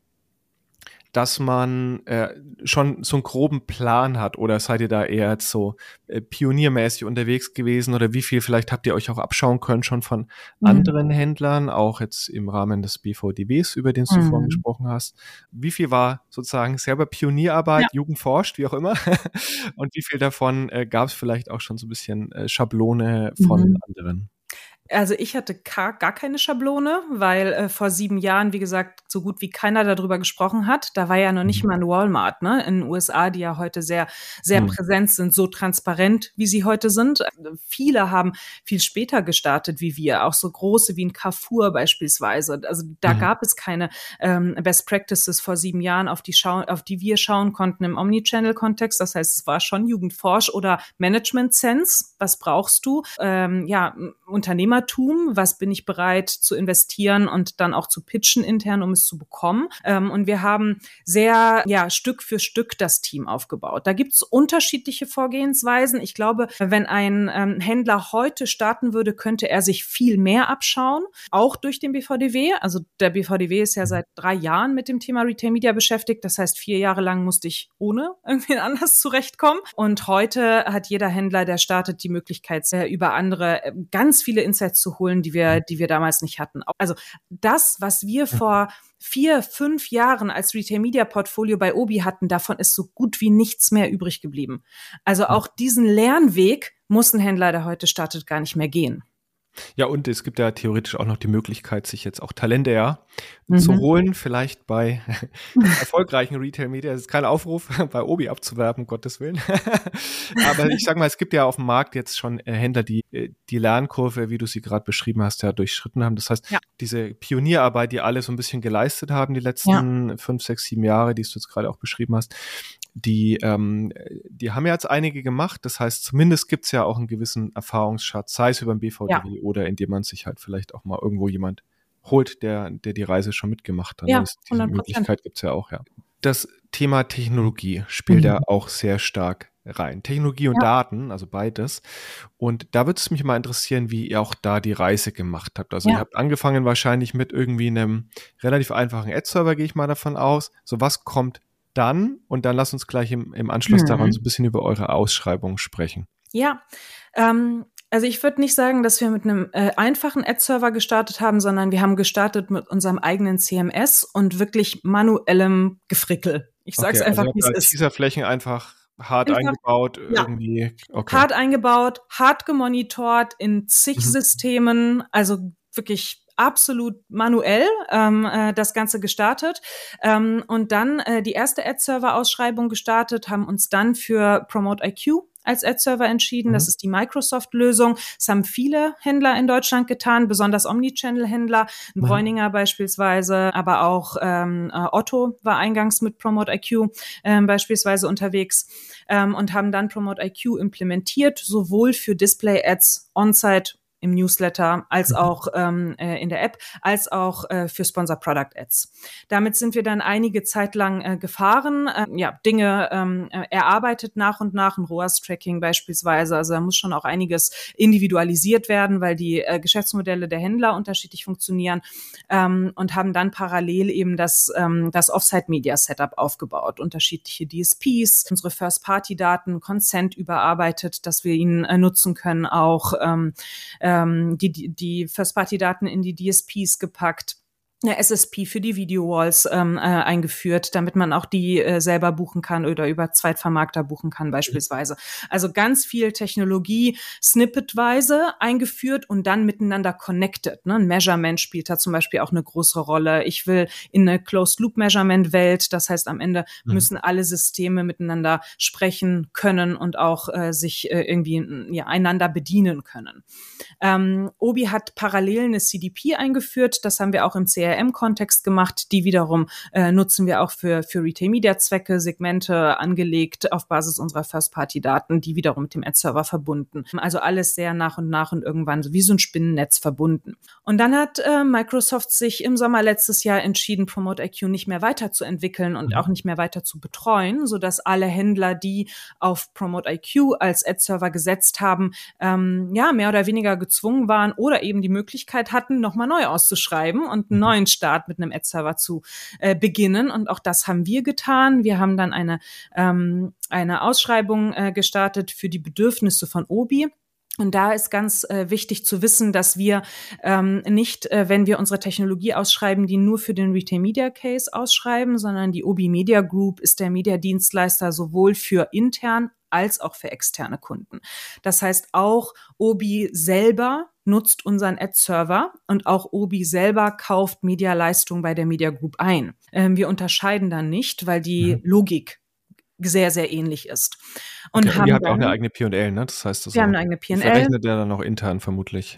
dass man äh, schon so einen groben Plan hat, oder seid ihr da eher jetzt so äh, pioniermäßig unterwegs gewesen, oder wie viel vielleicht habt ihr euch auch abschauen können schon von mhm. anderen Händlern, auch jetzt im Rahmen des B V D Ws, über den du mhm. vorhin gesprochen hast. Wie viel war sozusagen selber Pionierarbeit, ja. Jugend forscht, wie auch immer, und wie viel davon äh, gab es vielleicht auch schon so ein bisschen äh, Schablone von mhm. anderen? Also ich hatte gar, gar keine Schablone, weil äh, vor sieben Jahren, wie gesagt, so gut wie keiner darüber gesprochen hat. Da war ja noch nicht mal ein Walmart, ne, in den U S A, die ja heute sehr, sehr mhm. präsent sind, so transparent, wie sie heute sind. Viele haben viel später gestartet wie wir, auch so große wie ein Carrefour beispielsweise. Also da mhm. gab es keine ähm, Best Practices vor sieben Jahren, auf die, schau- auf die wir schauen konnten im Omnichannel-Kontext. Das heißt, es war schon Jugendforsch oder Management Sense. Was brauchst du? Ähm, ja, Unternehmer Unternehmertum. Was bin ich bereit zu investieren und dann auch zu pitchen intern, um es zu bekommen? Ähm, und wir haben sehr, ja, Stück für Stück das Team aufgebaut. Da gibt's unterschiedliche Vorgehensweisen. Ich glaube, wenn ein ähm, Händler heute starten würde, könnte er sich viel mehr abschauen, auch durch den B V D W. Also der B V D W ist ja seit drei Jahren mit dem Thema Retail Media beschäftigt. Das heißt, vier Jahre lang musste ich ohne irgendwie anders zurechtkommen. Und heute hat jeder Händler, der startet, die Möglichkeit, über andere ganz viele Insights zu holen, die wir, die wir damals nicht hatten. Also das, was wir vor vier, fünf Jahren als Retail-Media-Portfolio bei Obi hatten, davon ist so gut wie nichts mehr übrig geblieben. Also auch diesen Lernweg muss ein Händler, der heute startet, gar nicht mehr gehen. Ja, und es gibt ja theoretisch auch noch die Möglichkeit, sich jetzt auch Talente ja Mhm. zu holen, vielleicht bei erfolgreichen Retail-Media. Es ist kein Aufruf, bei Obi abzuwerben, um Gottes Willen. Aber ich sag mal, es gibt ja auf dem Markt jetzt schon äh, Händler, die äh, die Lernkurve, wie du sie gerade beschrieben hast, ja durchschritten haben. Das heißt, Ja. diese Pionierarbeit, die alle so ein bisschen geleistet haben, die letzten fünf, sechs, sieben Jahre, die du jetzt gerade auch beschrieben hast, die, ähm, die haben ja jetzt einige gemacht. Das heißt, zumindest gibt's ja auch einen gewissen Erfahrungsschatz, sei es über den B V D W Ja. oder indem man sich halt vielleicht auch mal irgendwo jemand holt, der, der die Reise schon mitgemacht hat. Ja, Das, diese hundert Prozent. Möglichkeit gibt's ja auch, ja. Das Thema Technologie spielt Mhm. ja auch sehr stark rein. Technologie und Ja. Daten, also beides. Und da würde es mich mal interessieren, wie ihr auch da die Reise gemacht habt. Also Ja. ihr habt angefangen wahrscheinlich mit irgendwie einem relativ einfachen Ad-Server, gehe ich mal davon aus. So, was kommt dann? Und dann lasst uns gleich im, im Anschluss Mhm. daran so ein bisschen über eure Ausschreibung sprechen. Ja, ähm, also ich würde nicht sagen, dass wir mit einem äh, einfachen Ad-Server gestartet haben, sondern wir haben gestartet mit unserem eigenen C M S und wirklich manuellem Gefrickel. Ich sage es Okay, einfach, also wie es habt ihr ist. Teaserflächen einfach hart Einfach- eingebaut, ja. irgendwie. Okay. Hart eingebaut, hart gemonitort in zig Mhm. Systemen, also wirklich absolut manuell ähm, äh, das Ganze gestartet ähm, und dann äh, die erste Ad-Server-Ausschreibung gestartet, haben uns dann für Promote I Q als Ad-Server entschieden. Mhm. Das ist die Microsoft-Lösung. Das haben viele Händler in Deutschland getan, besonders Omnichannel-Händler, Mhm. Bräuninger beispielsweise, aber auch ähm, äh, Otto war eingangs mit Promote I Q ähm, beispielsweise unterwegs ähm, und haben dann Promote I Q implementiert, sowohl für Display-Ads on-site im Newsletter, als Mhm. auch ähm, äh, in der App, als auch äh, für Sponsor-Product-Ads. Damit sind wir dann einige Zeit lang äh, gefahren, äh, ja, Dinge ähm, äh, erarbeitet nach und nach, ein R O A S-Tracking beispielsweise. Also da muss schon auch einiges individualisiert werden, weil die äh, Geschäftsmodelle der Händler unterschiedlich funktionieren ähm, und haben dann parallel eben das, ähm, das Offsite-Media-Setup aufgebaut, unterschiedliche D S Ps, unsere First-Party-Daten, Consent überarbeitet, dass wir ihn äh, nutzen können, auch ähm, ähm, die, die, die First-Party-Daten in die D S Ps gepackt, eine S S P für die Video-Walls ähm, äh, eingeführt, damit man auch die äh, selber buchen kann oder über Zweitvermarkter buchen kann beispielsweise. Also ganz viel Technologie snippetweise eingeführt und dann miteinander connected. Ne? Ein Measurement spielt da zum Beispiel auch eine größere Rolle. Ich will in eine Closed-Loop-Measurement-Welt, das heißt am Ende Mhm. müssen alle Systeme miteinander sprechen können und auch äh, sich äh, irgendwie ja, einander bedienen können. Ähm, Obi hat parallel eine C D P eingeführt, das haben wir auch im C R M-Kontext gemacht, die wiederum äh, nutzen wir auch für, für Retail-Media-Zwecke, Segmente angelegt auf Basis unserer First-Party-Daten, die wiederum mit dem Ad-Server verbunden. Also alles sehr nach und nach und irgendwann so wie so ein Spinnennetz verbunden. Und dann hat äh, Microsoft sich im Sommer letztes Jahr entschieden, Promote I Q nicht mehr weiterzuentwickeln und Mhm. auch nicht mehr weiter zu betreuen, sodass alle Händler, die auf Promote I Q als Ad-Server gesetzt haben, ähm, ja, mehr oder weniger gezwungen waren oder eben die Möglichkeit hatten, nochmal neu auszuschreiben und einen Mhm. neuen Start mit einem Ad-Server zu äh, beginnen. Und auch das haben wir getan. Wir haben dann eine, ähm, eine Ausschreibung äh, gestartet für die Bedürfnisse von Obi. Und da ist ganz äh, wichtig zu wissen, dass wir ähm, nicht, äh, wenn wir unsere Technologie ausschreiben, die nur für den Retail Media Case ausschreiben, sondern die Obi Media Group ist der Mediadienstleister sowohl für intern als auch für externe Kunden. Das heißt, auch Obi selber nutzt unseren Ad-Server und auch Obi selber kauft Medialeistung bei der Media Group ein. Ähm, wir unterscheiden dann nicht, weil die Mhm. Logik sehr, sehr ähnlich ist. Und Okay, und haben ihr habt auch dann, eine eigene P und L, ne? Das heißt, wir haben also eine eigene P und L. verrechnet ihr dann auch intern vermutlich.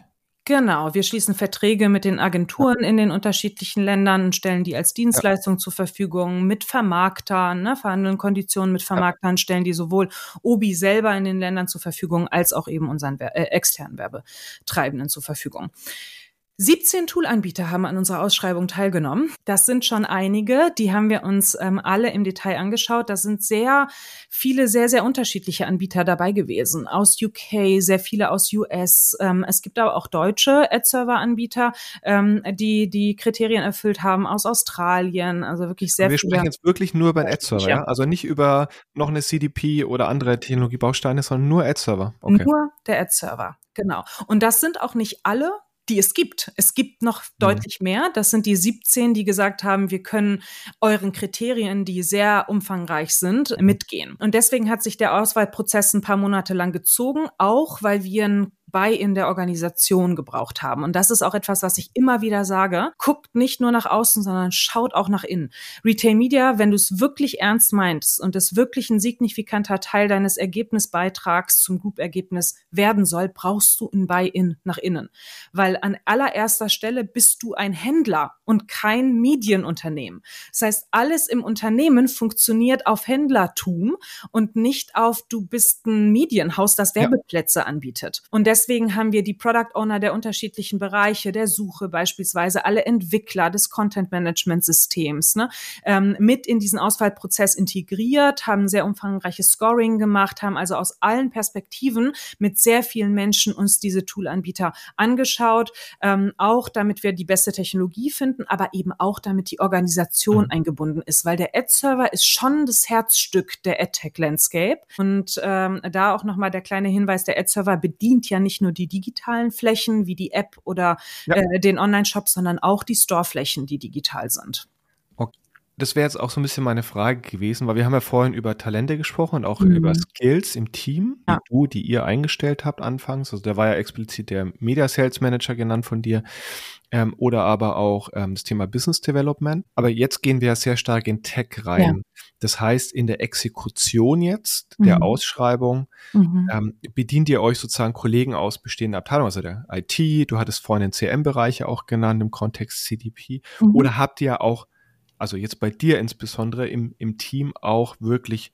Genau, wir schließen Verträge mit den Agenturen in den unterschiedlichen Ländern, stellen die als Dienstleistung ja. zur Verfügung, mit Vermarktern, ne, verhandeln Konditionen mit Vermarktern, stellen die sowohl Obi selber in den Ländern zur Verfügung, als auch eben unseren äh, externen Werbetreibenden zur Verfügung. siebzehn Toolanbieter haben an unserer Ausschreibung teilgenommen. Das sind schon einige, die haben wir uns ähm, alle im Detail angeschaut. Da sind sehr viele, sehr, sehr unterschiedliche Anbieter dabei gewesen. Aus U K, sehr viele aus U S. Ähm, es gibt aber auch deutsche Ad-Server-Anbieter, ähm, die die Kriterien erfüllt haben, aus Australien. Also wirklich sehr wir viele. Wir sprechen jetzt wirklich nur über einen Ad-Server, ja? Also nicht über noch eine C D P oder andere Technologiebausteine, sondern nur Ad-Server. Okay. Nur der Ad-Server, genau. Und das sind auch nicht alle, die es gibt. Es gibt noch deutlich mehr. Das sind die siebzehn, die gesagt haben, wir können euren Kriterien, die sehr umfangreich sind, mitgehen. Und deswegen hat sich der Auswahlprozess ein paar Monate lang gezogen, auch weil wir ein bei in der Organisation gebraucht haben. Und das ist auch etwas, was ich immer wieder sage. Guckt nicht nur nach außen, sondern schaut auch nach innen. Retail Media, wenn du es wirklich ernst meinst und es wirklich ein signifikanter Teil deines Ergebnisbeitrags zum Group-Ergebnis werden soll, brauchst du ein Buy-in nach innen. Weil an allererster Stelle bist du ein Händler und kein Medienunternehmen. Das heißt, alles im Unternehmen funktioniert auf Händlertum und nicht auf, du bist ein Medienhaus, das Werbeplätze ja. anbietet. Und deswegen Deswegen haben wir die Product Owner der unterschiedlichen Bereiche, der Suche beispielsweise, alle Entwickler des Content-Management-Systems ne, ähm, mit in diesen Auswahlprozess integriert, haben sehr umfangreiches Scoring gemacht, haben also aus allen Perspektiven mit sehr vielen Menschen uns diese Toolanbieter angeschaut, ähm, auch damit wir die beste Technologie finden, aber eben auch damit die Organisation mhm. eingebunden ist, weil der Ad-Server ist schon das Herzstück der AdTech-Landscape und ähm, da auch nochmal der kleine Hinweis, der Ad-Server bedient ja nicht nur die digitalen Flächen wie die App oder ja. äh, den Online-Shop, sondern auch die Storeflächen, die digital sind. Okay. Das wäre jetzt auch so ein bisschen meine Frage gewesen, weil wir haben ja vorhin über Talente gesprochen und auch mhm. über Skills im Team, ja. die du, die ihr eingestellt habt anfangs. Also da war ja explizit der Media Sales Manager genannt von dir ähm, oder aber auch ähm, das Thema Business Development. Aber jetzt gehen wir ja sehr stark in Tech rein. Ja. Das heißt, in der Exekution jetzt der mhm. Ausschreibung mhm. ähm, bedient ihr euch sozusagen Kollegen aus bestehenden Abteilungen, also der I T, du hattest vorhin den C M-Bereich ja auch genannt im Kontext C D P. Mhm. Oder habt ihr auch, also jetzt bei dir insbesondere im, im Team auch wirklich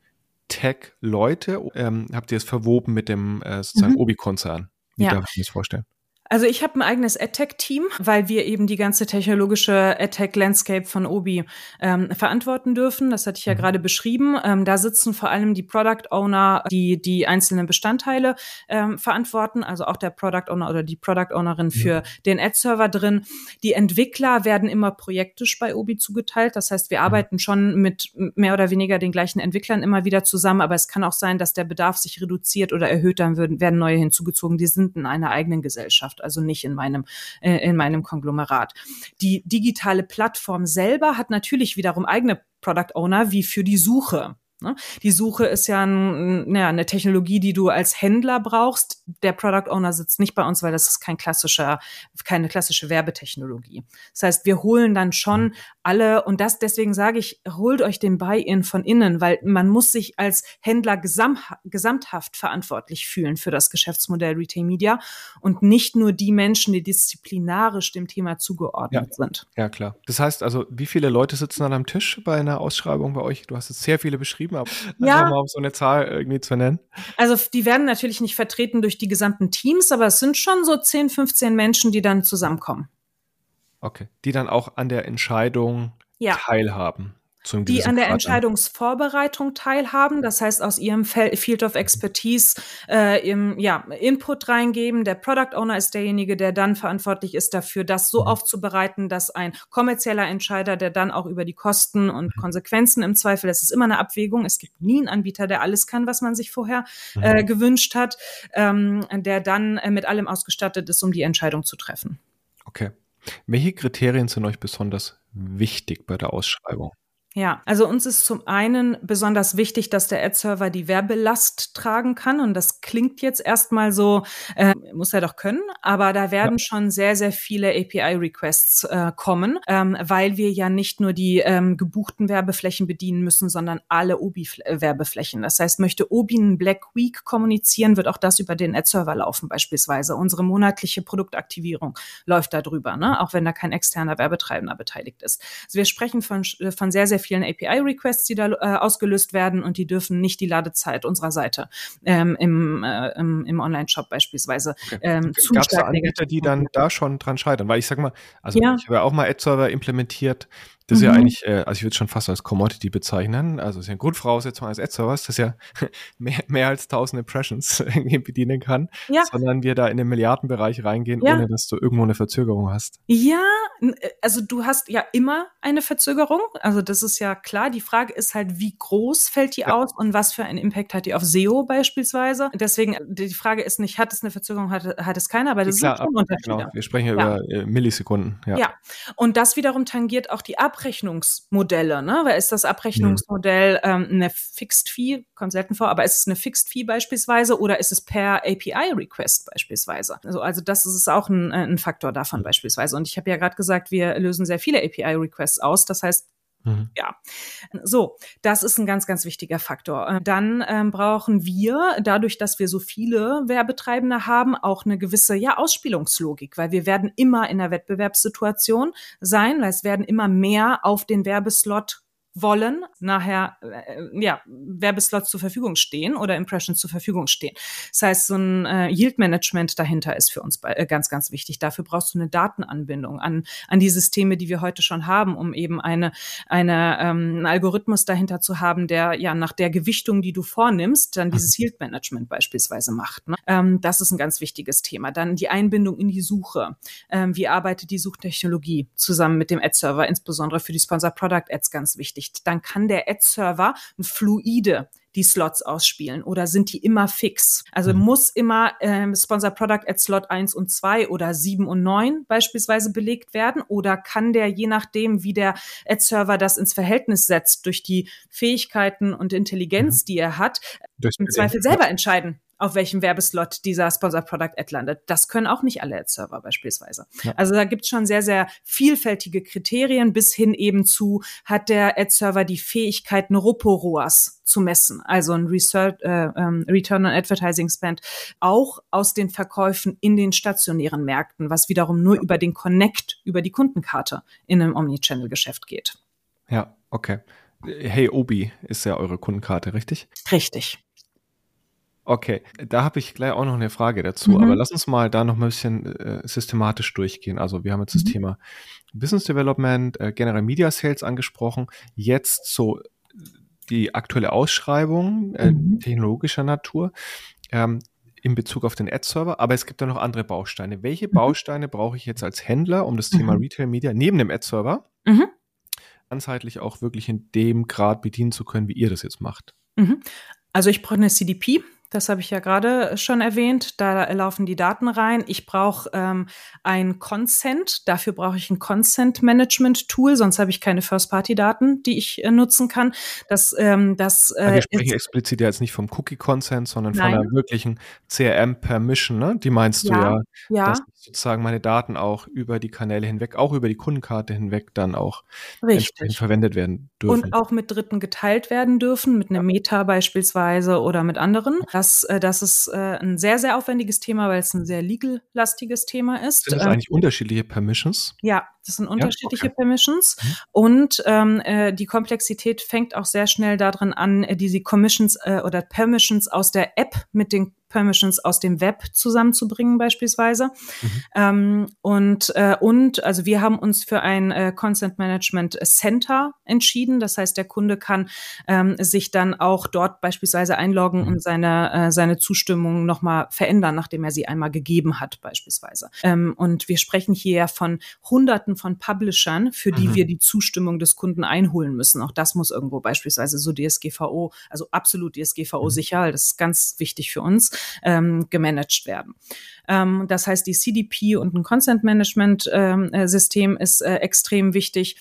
Tech-Leute? Ähm, habt ihr es verwoben mit dem äh, sozusagen mhm. Obi-Konzern? Wie ja. darf ich mir das vorstellen? Also ich habe ein eigenes AdTech-Team, weil wir eben die ganze technologische AdTech-Landscape von Obi ähm, verantworten dürfen. Das hatte ich ja mhm. gerade beschrieben. Ähm, da sitzen vor allem die Product Owner, die die einzelnen Bestandteile ähm, verantworten, also auch der Product Owner oder die Product Ownerin für mhm. den Ad-Server drin. Die Entwickler werden immer projektisch bei Obi zugeteilt. Das heißt, wir mhm. arbeiten schon mit mehr oder weniger den gleichen Entwicklern immer wieder zusammen, aber es kann auch sein, dass der Bedarf sich reduziert oder erhöht, dann würden, werden neue hinzugezogen. Die sind in einer eigenen Gesellschaft. Also nicht in meinem, äh, in meinem Konglomerat. Die digitale Plattform selber hat natürlich wiederum eigene Product Owner, wie für die Suche. Die Suche ist ja, ein, ja eine Technologie, die du als Händler brauchst. Der Product Owner sitzt nicht bei uns, weil das ist kein klassischer, keine klassische Werbetechnologie. Das heißt, wir holen dann schon alle, und das deswegen sage ich, holt euch den Buy-in von innen, weil man muss sich als Händler gesam, gesamthaft verantwortlich fühlen für das Geschäftsmodell Retail Media und nicht nur die Menschen, die disziplinarisch dem Thema zugeordnet ja. sind. Ja, klar. Das heißt also, wie viele Leute sitzen dann am Tisch bei einer Ausschreibung bei euch? Du hast jetzt sehr viele beschrieben, aber ja. einfach mal um so eine Zahl irgendwie zu nennen. Also die werden natürlich nicht vertreten durch die gesamten Teams, aber es sind schon so zehn, fünfzehn Menschen, die dann zusammenkommen. Okay, die dann auch an der Entscheidung ja. teilhaben. Die an der Grad Entscheidungsvorbereitung teilhaben, das heißt aus ihrem Field of Expertise äh, im, ja, Input reingeben. Der Product Owner ist derjenige, der dann verantwortlich ist dafür, das so mhm. aufzubereiten, dass ein kommerzieller Entscheider, der dann auch über die Kosten und mhm. Konsequenzen im Zweifel, das ist immer eine Abwägung, es gibt nie einen Anbieter, der alles kann, was man sich vorher mhm. äh, gewünscht hat, ähm, der dann äh, mit allem ausgestattet ist, um die Entscheidung zu treffen. Okay. Welche Kriterien sind euch besonders wichtig bei der Ausschreibung? Ja, also uns ist zum einen besonders wichtig, dass der Ad-Server die Werbelast tragen kann. Und das klingt jetzt erstmal so, äh, muss er doch können. Aber da werden ja. schon sehr, sehr viele A P I-Requests äh, kommen, ähm, weil wir ja nicht nur die ähm, gebuchten Werbeflächen bedienen müssen, sondern alle O B I-Werbeflächen. Das heißt, möchte O B I einen Black Week kommunizieren, wird auch das über den Ad-Server laufen beispielsweise. Unsere monatliche Produktaktivierung läuft da drüber, ne? Auch wenn da kein externer Werbetreibender beteiligt ist. Also wir sprechen von, von sehr, sehr vielen A P I-Requests, die da äh, ausgelöst werden und die dürfen nicht die Ladezeit unserer Seite ähm, im, äh, im, im Online-Shop beispielsweise okay. ähm, zu Gab es da stark Anbieter, die dann da schon dran scheitern? Weil ich sag mal, also ja. ich habe ja auch mal Ad-Server implementiert. Das ist mhm. ja eigentlich, äh, also ich würde es schon fast als Commodity bezeichnen. Also es ist ja eine Grundvoraussetzung eines Ad-Servers, dass ja mehr, mehr als tausend Impressions irgendwie bedienen kann, ja. sondern wir da in den Milliardenbereich reingehen, ja. ohne dass du irgendwo eine Verzögerung hast. Ja, also du hast ja immer eine Verzögerung. Also das ist ja klar. Die Frage ist halt, wie groß fällt die ja. aus und was für einen Impact hat die auf S E O beispielsweise. Deswegen, die Frage ist nicht, hat es eine Verzögerung, hat, hat es keine, aber das ja, klar, sind schon Unterschiede. Genau. Wir sprechen ja, ja. über äh, Millisekunden. Ja. ja, und das wiederum tangiert auch die Abrechnungsmodelle, ne? Weil ist das Abrechnungsmodell ähm, eine Fixed Fee, kommt selten vor, aber ist es eine Fixed Fee beispielsweise oder ist es per A P I-Request beispielsweise? Also, also das ist auch ein, ein Faktor davon beispielsweise. Und ich habe ja gerade gesagt, wir lösen sehr viele A P I-Requests aus. Das heißt, Mhm. Ja, so, das ist ein ganz, ganz wichtiger Faktor. Dann ähm, brauchen wir, dadurch, dass wir so viele Werbetreibende haben, auch eine gewisse ja, Ausspielungslogik, weil wir werden immer in einer Wettbewerbssituation sein, weil es werden immer mehr auf den Werbeslot wollen, nachher äh, ja Werbeslots zur Verfügung stehen oder Impressions zur Verfügung stehen. Das heißt, so ein äh, Yield-Management dahinter ist für uns bei, äh, ganz, ganz wichtig. Dafür brauchst du eine Datenanbindung an an die Systeme, die wir heute schon haben, um eben eine eine ähm, einen Algorithmus dahinter zu haben, der ja nach der Gewichtung, die du vornimmst, dann dieses Yield-Management beispielsweise macht. Ne? Ähm, das ist ein ganz wichtiges Thema. Dann die Einbindung in die Suche. Ähm, wie arbeitet die Suchtechnologie zusammen mit dem Ad-Server, insbesondere für die Sponsor-Product-Ads ganz wichtig. Dann kann der Ad-Server fluide die Slots ausspielen oder sind die immer fix? Also mhm. muss immer ähm, Sponsor Product Ad Slot eins und zwei oder sieben und neun beispielsweise belegt werden oder kann der, je nachdem, wie der Ad-Server das ins Verhältnis setzt, durch die Fähigkeiten und Intelligenz, mhm. die er hat, durch im Zweifel selber entscheiden, auf welchem Werbeslot dieser Sponsor Product Ad landet. Das können auch nicht alle Ad-Server beispielsweise. Ja. Also da gibt es schon sehr, sehr vielfältige Kriterien bis hin eben zu, hat der Ad-Server die Fähigkeit, eine R O P O-R O A S zu messen, also ein Research, äh, ähm, Return on Advertising Spend, auch aus den Verkäufen in den stationären Märkten, was wiederum nur über den Connect, über die Kundenkarte in einem Omnichannel-Geschäft geht. Ja, okay. Hey, O B I ist ja eure Kundenkarte, richtig? Richtig. Okay, da habe ich gleich auch noch eine Frage dazu, mhm. aber lass uns mal da noch mal ein bisschen äh, systematisch durchgehen. Also wir haben jetzt mhm. das Thema Business Development, äh, General Media Sales angesprochen, jetzt so die aktuelle Ausschreibung äh, mhm. technologischer Natur ähm, in Bezug auf den Ad-Server, aber es gibt da noch andere Bausteine. Welche mhm. Bausteine brauche ich jetzt als Händler, um das mhm. Thema Retail Media neben dem Ad-Server mhm. ganzheitlich auch wirklich in dem Grad bedienen zu können, wie ihr das jetzt macht? Mhm. Also ich brauche eine C D P. Das habe ich ja gerade schon erwähnt. Da laufen die Daten rein. Ich brauche ähm, ein Consent. Dafür brauche ich ein Consent-Management-Tool. Sonst habe ich keine First-Party-Daten, die ich äh, nutzen kann. Das, ähm, das, äh, Wir sprechen explizit ja jetzt nicht vom Cookie-Consent, sondern Nein. von einer wirklichen C R M-Permission. Ne? Die meinst du ja, ja, ja, dass sozusagen meine Daten auch über die Kanäle hinweg, auch über die Kundenkarte hinweg dann auch Richtig. verwendet werden dürfen. Und auch mit Dritten geteilt werden dürfen, mit einem ja. Meta beispielsweise oder mit anderen. Das, das ist ein sehr, sehr aufwendiges Thema, weil es ein sehr legal-lastiges Thema ist. Sind das ähm, eigentlich unterschiedliche Permissions? Ja, das sind unterschiedliche ja? Okay. Permissions. Mhm. Und ähm, die Komplexität fängt auch sehr schnell darin an, diese Commissions äh, oder Permissions aus der App mit den Permissions aus dem Web zusammenzubringen beispielsweise. Mhm. Ähm, und, äh, und also wir haben uns für ein äh, Consent Management Center entschieden. Das heißt, der Kunde kann ähm, sich dann auch dort beispielsweise einloggen mhm. und seine, äh, seine Zustimmung nochmal verändern, nachdem er sie einmal gegeben hat beispielsweise. Ähm, und wir sprechen hier ja von Hunderten von Publishern, für die mhm. wir die Zustimmung des Kunden einholen müssen. Auch das muss irgendwo beispielsweise so D S G V O, also absolut D S G V O mhm. sicher, das ist ganz wichtig für uns, ähm, gemanagt werden. Ähm, das heißt, die C D P und ein Consent-Management-System ähm, ist äh, extrem wichtig.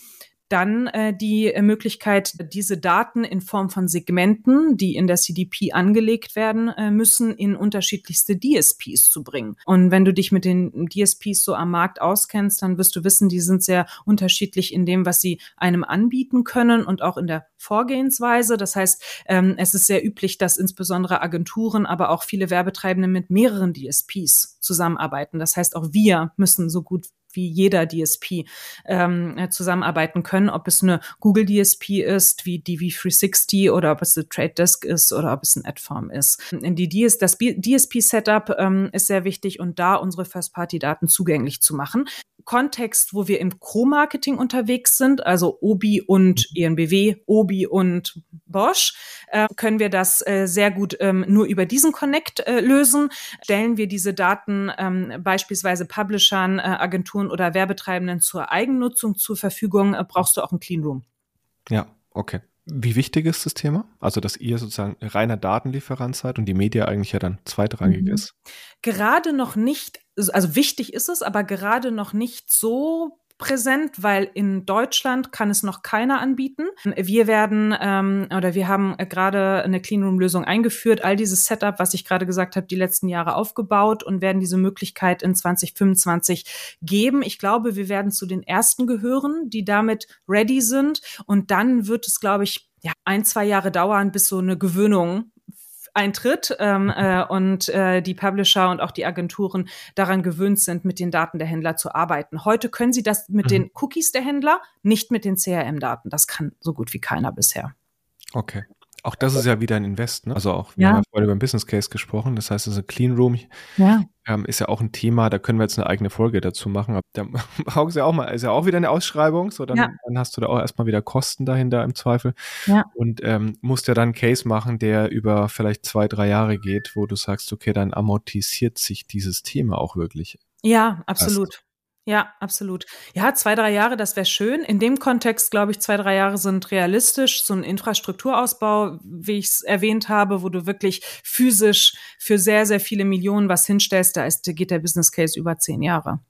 dann äh, die Möglichkeit, diese Daten in Form von Segmenten, die in der C D P angelegt werden äh, müssen, in unterschiedlichste D S Ps zu bringen. Und wenn du dich mit den D S Ps so am Markt auskennst, dann wirst du wissen, die sind sehr unterschiedlich in dem, was sie einem anbieten können und auch in der Vorgehensweise. Das heißt, ähm, es ist sehr üblich, dass insbesondere Agenturen, aber auch viele Werbetreibende mit mehreren D S Ps zusammenarbeiten. Das heißt, auch wir müssen so gut wie jeder D S P ähm, zusammenarbeiten können, ob es eine Google D S P ist, wie D V dreihundertsechzig oder ob es eine Trade Desk ist oder ob es ein Adform ist. Die D S, das D S P-Setup ähm, ist sehr wichtig und da unsere First-Party-Daten zugänglich zu machen. Kontext, wo wir im Co-Marketing unterwegs sind, also Obi und E N B W, Obi und Bosch, äh, können wir das äh, sehr gut ähm, nur über diesen Connect äh, lösen. Stellen wir diese Daten ähm, beispielsweise Publishern, äh, Agenturen oder Werbetreibenden zur Eigennutzung zur Verfügung, äh, brauchst du auch einen Cleanroom. Ja, okay. Wie wichtig ist das Thema? Also, dass ihr sozusagen reiner Datenlieferant seid und die Media eigentlich ja dann zweitrangig Mhm. ist? Gerade noch nicht, also wichtig ist es, aber gerade noch nicht so präsent, weil in Deutschland kann es noch keiner anbieten. Wir werden ähm, oder wir haben gerade eine Cleanroom-Lösung eingeführt, all dieses Setup, was ich gerade gesagt habe, die letzten Jahre aufgebaut und werden diese Möglichkeit in zwanzig fünfundzwanzig geben. Ich glaube, wir werden zu den Ersten gehören, die damit ready sind und dann wird es, glaube ich, ja, ein, zwei Jahre dauern, bis so eine Gewöhnung eintritt ähm, äh, und äh, die Publisher und auch die Agenturen daran gewöhnt sind, mit den Daten der Händler zu arbeiten. Heute können sie das mit mhm. den Cookies der Händler, nicht mit den C R M-Daten. Das kann so gut wie keiner bisher. Okay. Auch das ist ja wieder ein Invest, ne? Also auch, wir ja. haben ja vorhin über den Business Case gesprochen, das heißt, also Clean Room ja. ähm, ist ja auch ein Thema, da können wir jetzt eine eigene Folge dazu machen, aber da brauchst du ja auch mal, ist ja auch wieder eine Ausschreibung, so dann, ja. dann hast du da auch erstmal wieder Kosten dahinter im Zweifel ja. und ähm, musst ja dann einen Case machen, der über vielleicht zwei, drei Jahre geht, wo du sagst, okay, dann amortisiert sich dieses Thema auch wirklich. Ja, absolut. Erst. Ja, absolut. Ja, zwei, drei Jahre, das wäre schön. In dem Kontext, glaube ich, zwei, drei Jahre sind realistisch. So ein Infrastrukturausbau, wie ich es erwähnt habe, wo du wirklich physisch für sehr, sehr viele Millionen was hinstellst, da ist, geht der Business Case über zehn Jahre.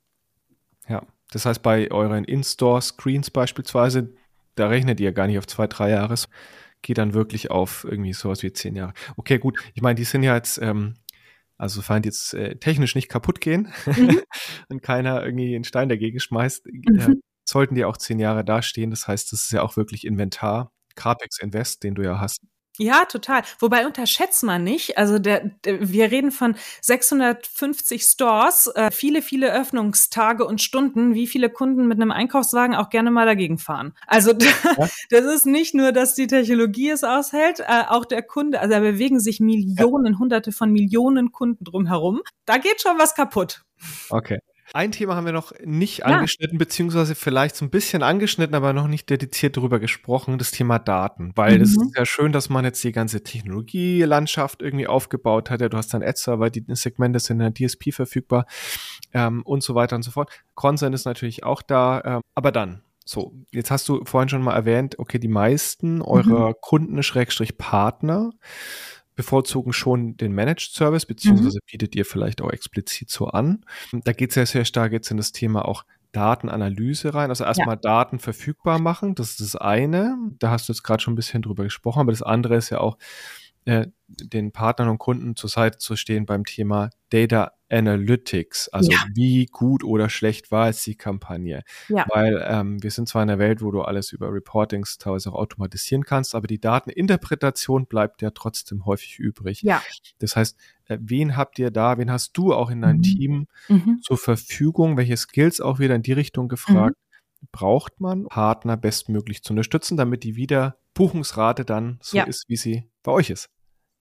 Ja, das heißt, bei euren In-Store-Screens beispielsweise, da rechnet ihr gar nicht auf zwei, drei Jahre, geht dann wirklich auf irgendwie sowas wie zehn Jahre. Okay, gut. Ich meine, die sind ja jetzt... Ähm, Also sofern die jetzt äh, technisch nicht kaputt gehen mhm. und keiner irgendwie einen Stein dagegen schmeißt, mhm. äh, sollten die auch zehn Jahre dastehen. Das heißt, das ist ja auch wirklich Inventar, CapEx-Invest, den du ja hast. Ja, total. Wobei unterschätzt man nicht, also der, der, wir reden von sechshundertfünfzig Stores, äh, viele, viele Öffnungstage und Stunden, wie viele Kunden mit einem Einkaufswagen auch gerne mal dagegen fahren. Also ja. Das ist nicht nur, dass die Technologie es aushält, äh, auch der Kunde, also da bewegen sich Millionen, ja. Hunderte von Millionen Kunden drumherum. Da geht schon was kaputt. Okay. Ein Thema haben wir noch nicht ja. angeschnitten, beziehungsweise vielleicht so ein bisschen angeschnitten, aber noch nicht dediziert darüber gesprochen, das Thema Daten. Weil mhm. es ist ja schön, dass man jetzt die ganze Technologielandschaft irgendwie aufgebaut hat. Ja, du hast dann Ad-Server, die Segmente sind in der D S P verfügbar ähm, und so weiter und so fort. Consent ist natürlich auch da, ähm, aber dann, so, jetzt hast du vorhin schon mal erwähnt, okay, die meisten eurer mhm. Kunden, Schrägstrich Partner, bevorzugen schon den Managed Service, beziehungsweise mhm. bietet ihr vielleicht auch explizit so an. Da geht es ja sehr stark jetzt in das Thema auch Datenanalyse rein. Also erstmal ja. Daten verfügbar machen, das ist das eine. Da hast du jetzt gerade schon ein bisschen drüber gesprochen, aber das andere ist ja auch, äh, den Partnern und Kunden zur Seite zu stehen beim Thema Data Analytics, also ja. wie gut oder schlecht war jetzt die Kampagne. Ja. Weil ähm, wir sind zwar in einer Welt, wo du alles über Reportings teilweise auch automatisieren kannst, aber die Dateninterpretation bleibt ja trotzdem häufig übrig. Ja. Das heißt, äh, wen habt ihr da, wen hast du auch in deinem mhm. Team mhm. zur Verfügung, welche Skills auch wieder in die Richtung gefragt, mhm. braucht man, Partner bestmöglich zu unterstützen, damit die Wiederbuchungsrate dann so ja. ist, wie sie bei euch ist?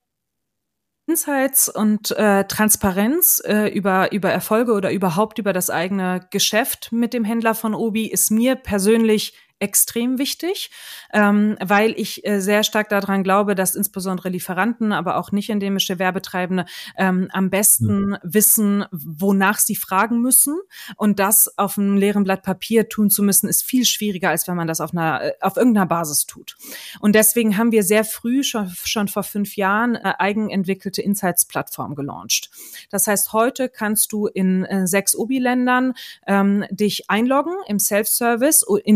Insights und äh, Transparenz äh, über über Erfolge oder überhaupt über das eigene Geschäft mit dem Händler von Obi ist mir persönlich extrem wichtig, ähm, weil ich äh, sehr stark daran glaube, dass insbesondere Lieferanten, aber auch nicht endemische Werbetreibende ähm, am besten mhm. wissen, wonach sie fragen müssen. Und das auf einem leeren Blatt Papier tun zu müssen, ist viel schwieriger, als wenn man das auf einer auf irgendeiner Basis tut. Und deswegen haben wir sehr früh, schon, schon vor fünf Jahren, äh, eigenentwickelte Insights-Plattform gelauncht. Das heißt, heute kannst du in äh, sechs Obi-Ländern ähm, dich einloggen im Self-Service in die Obi Insights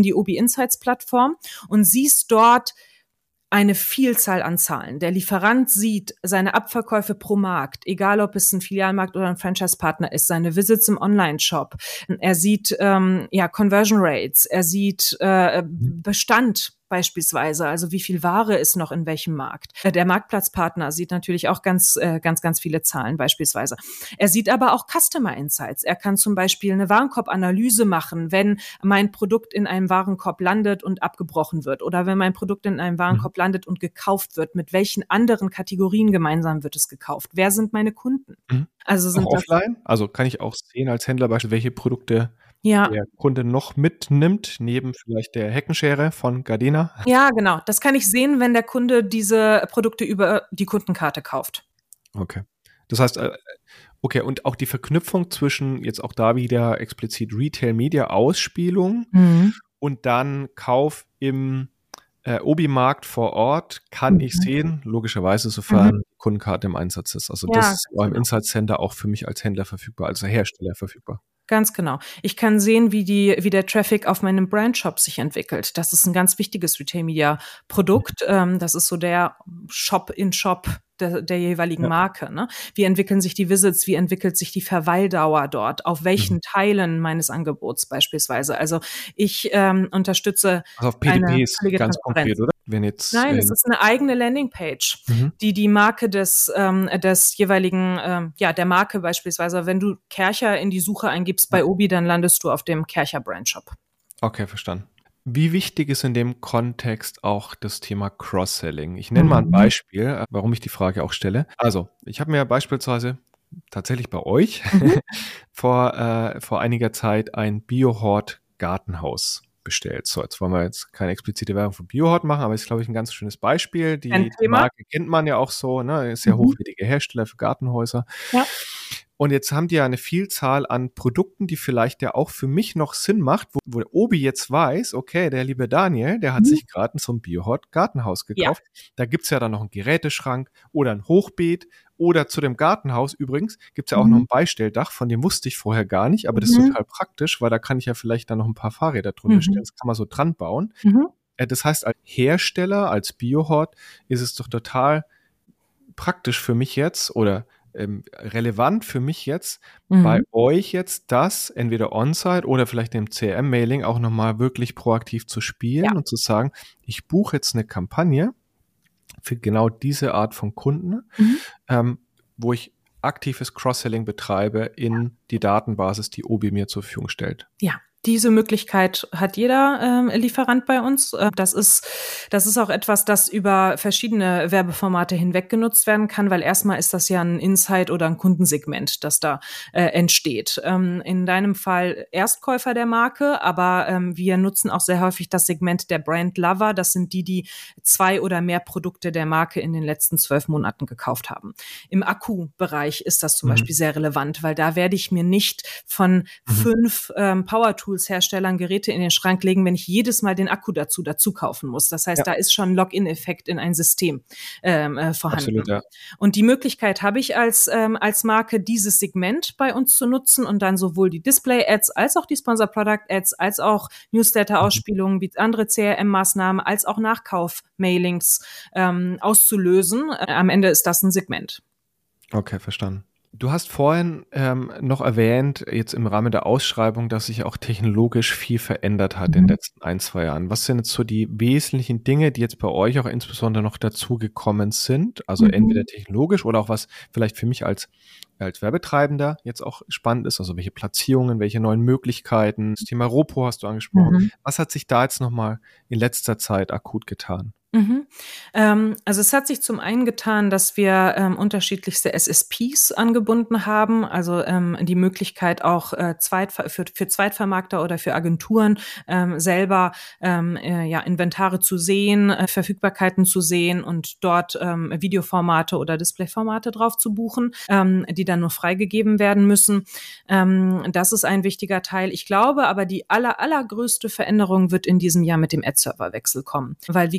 Insights-Plattform und siehst dort eine Vielzahl an Zahlen. Der Lieferant sieht seine Abverkäufe pro Markt, egal ob es ein Filialmarkt oder ein Franchise-Partner ist, seine Visits im Online-Shop. Er sieht ähm, ja Conversion Rates, er sieht äh, Bestand beispielsweise, also wie viel Ware ist noch in welchem Markt. Der Marktplatzpartner sieht natürlich auch ganz, äh, ganz, ganz viele Zahlen beispielsweise. Er sieht aber auch Customer Insights. Er kann zum Beispiel eine Warenkorbanalyse machen, wenn mein Produkt in einem Warenkorb landet und abgebrochen wird oder wenn mein Produkt in einem Warenkorb mhm. landet und gekauft wird. Mit welchen anderen Kategorien gemeinsam wird es gekauft? Wer sind meine Kunden? Mhm. Also sind auch offline? Also kann ich auch sehen als Händler beispielsweise, welche Produkte ja. der Kunde noch mitnimmt, neben vielleicht der Heckenschere von Gardena? Ja, genau. Das kann ich sehen, wenn der Kunde diese Produkte über die Kundenkarte kauft. Okay. Das heißt, okay, und auch die Verknüpfung zwischen jetzt auch da wieder explizit Retail-Media-Ausspielung mhm. und dann Kauf im äh, Obi-Markt vor Ort kann mhm. ich sehen, logischerweise, sofern mhm. die Kundenkarte im Einsatz ist. Also ja, das ist beim genau. Insight Center auch für mich als Händler verfügbar, als Hersteller verfügbar. Ganz genau. Ich kann sehen, wie die, wie der Traffic auf meinem Brandshop sich entwickelt. Das ist ein ganz wichtiges Retail-Media-Produkt. Ähm, das ist so der Shop-in-Shop der, der jeweiligen ja. Marke. Ne? Wie entwickeln sich die Visits? Wie entwickelt sich die Verweildauer dort? Auf welchen mhm. Teilen meines Angebots beispielsweise? Also ich ähm, unterstütze also auf P D Ps ganz konkret, oder? Wenn jetzt, Nein, äh, es ist eine eigene Landingpage, mhm. die die Marke des ähm, des jeweiligen, ähm, ja, der Marke beispielsweise, wenn du Kärcher in die Suche eingibst bei Obi, dann landest du auf dem Kärcher Brandshop. Okay, verstanden. Wie wichtig ist in dem Kontext auch das Thema Cross-Selling? Ich nenne mhm. mal ein Beispiel, warum ich die Frage auch stelle. Also, ich habe mir beispielsweise tatsächlich bei euch mhm. vor, äh, vor einiger Zeit ein Biohort Gartenhaus bestellt. So, jetzt wollen wir jetzt keine explizite Werbung für Biohort machen, aber ist, glaube ich, ein ganz schönes Beispiel. Die, die Marke kennt man ja auch so, ne? Ist ja mhm. hochwertige Hersteller für Gartenhäuser. Ja. Und jetzt haben die ja eine Vielzahl an Produkten, die vielleicht ja auch für mich noch Sinn macht, wo, wo Obi jetzt weiß, okay, der liebe Daniel, der hat mhm. sich gerade so ein Biohort Gartenhaus gekauft. Ja. Da gibt's ja dann noch einen Geräteschrank oder ein Hochbeet oder zu dem Gartenhaus übrigens gibt's ja auch mhm. noch ein Beistelldach, von dem wusste ich vorher gar nicht, aber das ist mhm. total praktisch, weil da kann ich ja vielleicht dann noch ein paar Fahrräder drunter mhm. stellen, das kann man so dran bauen. Mhm. Das heißt, als Hersteller, als Biohort ist es doch total praktisch für mich jetzt oder Ähm, relevant für mich jetzt, mhm. bei euch jetzt das entweder on-site oder vielleicht im C R M-Mailing auch nochmal wirklich proaktiv zu spielen ja. und zu sagen, ich buche jetzt eine Kampagne für genau diese Art von Kunden, mhm. ähm, wo ich aktives Cross-Selling betreibe in die Datenbasis, die Obi mir zur Verfügung stellt. Ja. Diese Möglichkeit hat jeder ähm, Lieferant bei uns. Das ist, das ist auch etwas, das über verschiedene Werbeformate hinweg genutzt werden kann, weil erstmal ist das ja ein Insight oder ein Kundensegment, das da äh, entsteht. Ähm, in deinem Fall Erstkäufer der Marke, aber ähm, wir nutzen auch sehr häufig das Segment der Brand Lover. Das sind die, die zwei oder mehr Produkte der Marke in den letzten zwölf Monaten gekauft haben. Im Akku-Bereich ist das zum mhm. Beispiel sehr relevant, weil da werde ich mir nicht von mhm. fünf ähm, Power-Tools Herstellern Geräte in den Schrank legen, wenn ich jedes Mal den Akku dazu dazu kaufen muss. Das heißt, ja. da ist schon ein Login-Effekt in ein System ähm, äh, vorhanden. Absolut, ja. Und die Möglichkeit habe ich als ähm, als Marke, dieses Segment bei uns zu nutzen und dann sowohl die Display-Ads als auch die Sponsor-Product-Ads, als auch Newsletter-Ausspielungen, wie andere C R M-Maßnahmen, als auch Nachkauf-Mailings ähm, auszulösen. Äh, am Ende ist das ein Segment. Okay, verstanden. Du hast vorhin ähm, noch erwähnt, jetzt im Rahmen der Ausschreibung, dass sich auch technologisch viel verändert hat mhm. in den letzten ein, zwei Jahren. Was sind jetzt so die wesentlichen Dinge, die jetzt bei euch auch insbesondere noch dazugekommen sind? Also mhm. entweder technologisch oder auch was vielleicht für mich als, als Werbetreibender jetzt auch spannend ist. Also welche Platzierungen, welche neuen Möglichkeiten. Das Thema Ropo hast du angesprochen. Mhm. Was hat sich da jetzt nochmal in letzter Zeit akut getan? Mhm. Ähm, also es hat sich zum einen getan, dass wir ähm, unterschiedlichste S S Ps angebunden haben, also ähm, die Möglichkeit auch äh, Zweitver- für, für Zweitvermarkter oder für Agenturen ähm, selber ähm, äh, ja, Inventare zu sehen, äh, Verfügbarkeiten zu sehen und dort ähm, Videoformate oder Displayformate drauf zu buchen, ähm, die dann nur freigegeben werden müssen. Ähm, das ist ein wichtiger Teil. Ich glaube aber, die aller, allergrößte Veränderung wird in diesem Jahr mit dem Ad-Server-Wechsel kommen, weil wie gerade schon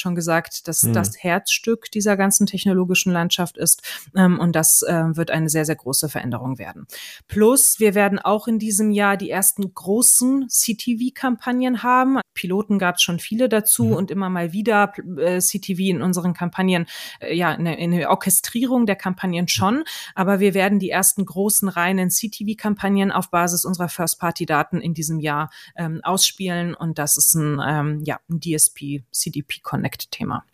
schon gesagt, dass Hm. das Herzstück dieser ganzen technologischen Landschaft ist. Ähm, und das äh, wird eine sehr, sehr große Veränderung werden. Plus, wir werden auch in diesem Jahr die ersten großen C T V-Kampagnen haben. Piloten gab es schon viele dazu, mhm. und immer mal wieder äh, C T V in unseren Kampagnen, äh, ja, eine, eine Orchestrierung der Kampagnen schon. Aber wir werden die ersten großen reinen C T V-Kampagnen auf Basis unserer First-Party-Daten in diesem Jahr ähm, ausspielen. Und das ist ein, ähm, ja, ein D S P, C D P-Connect-Thema.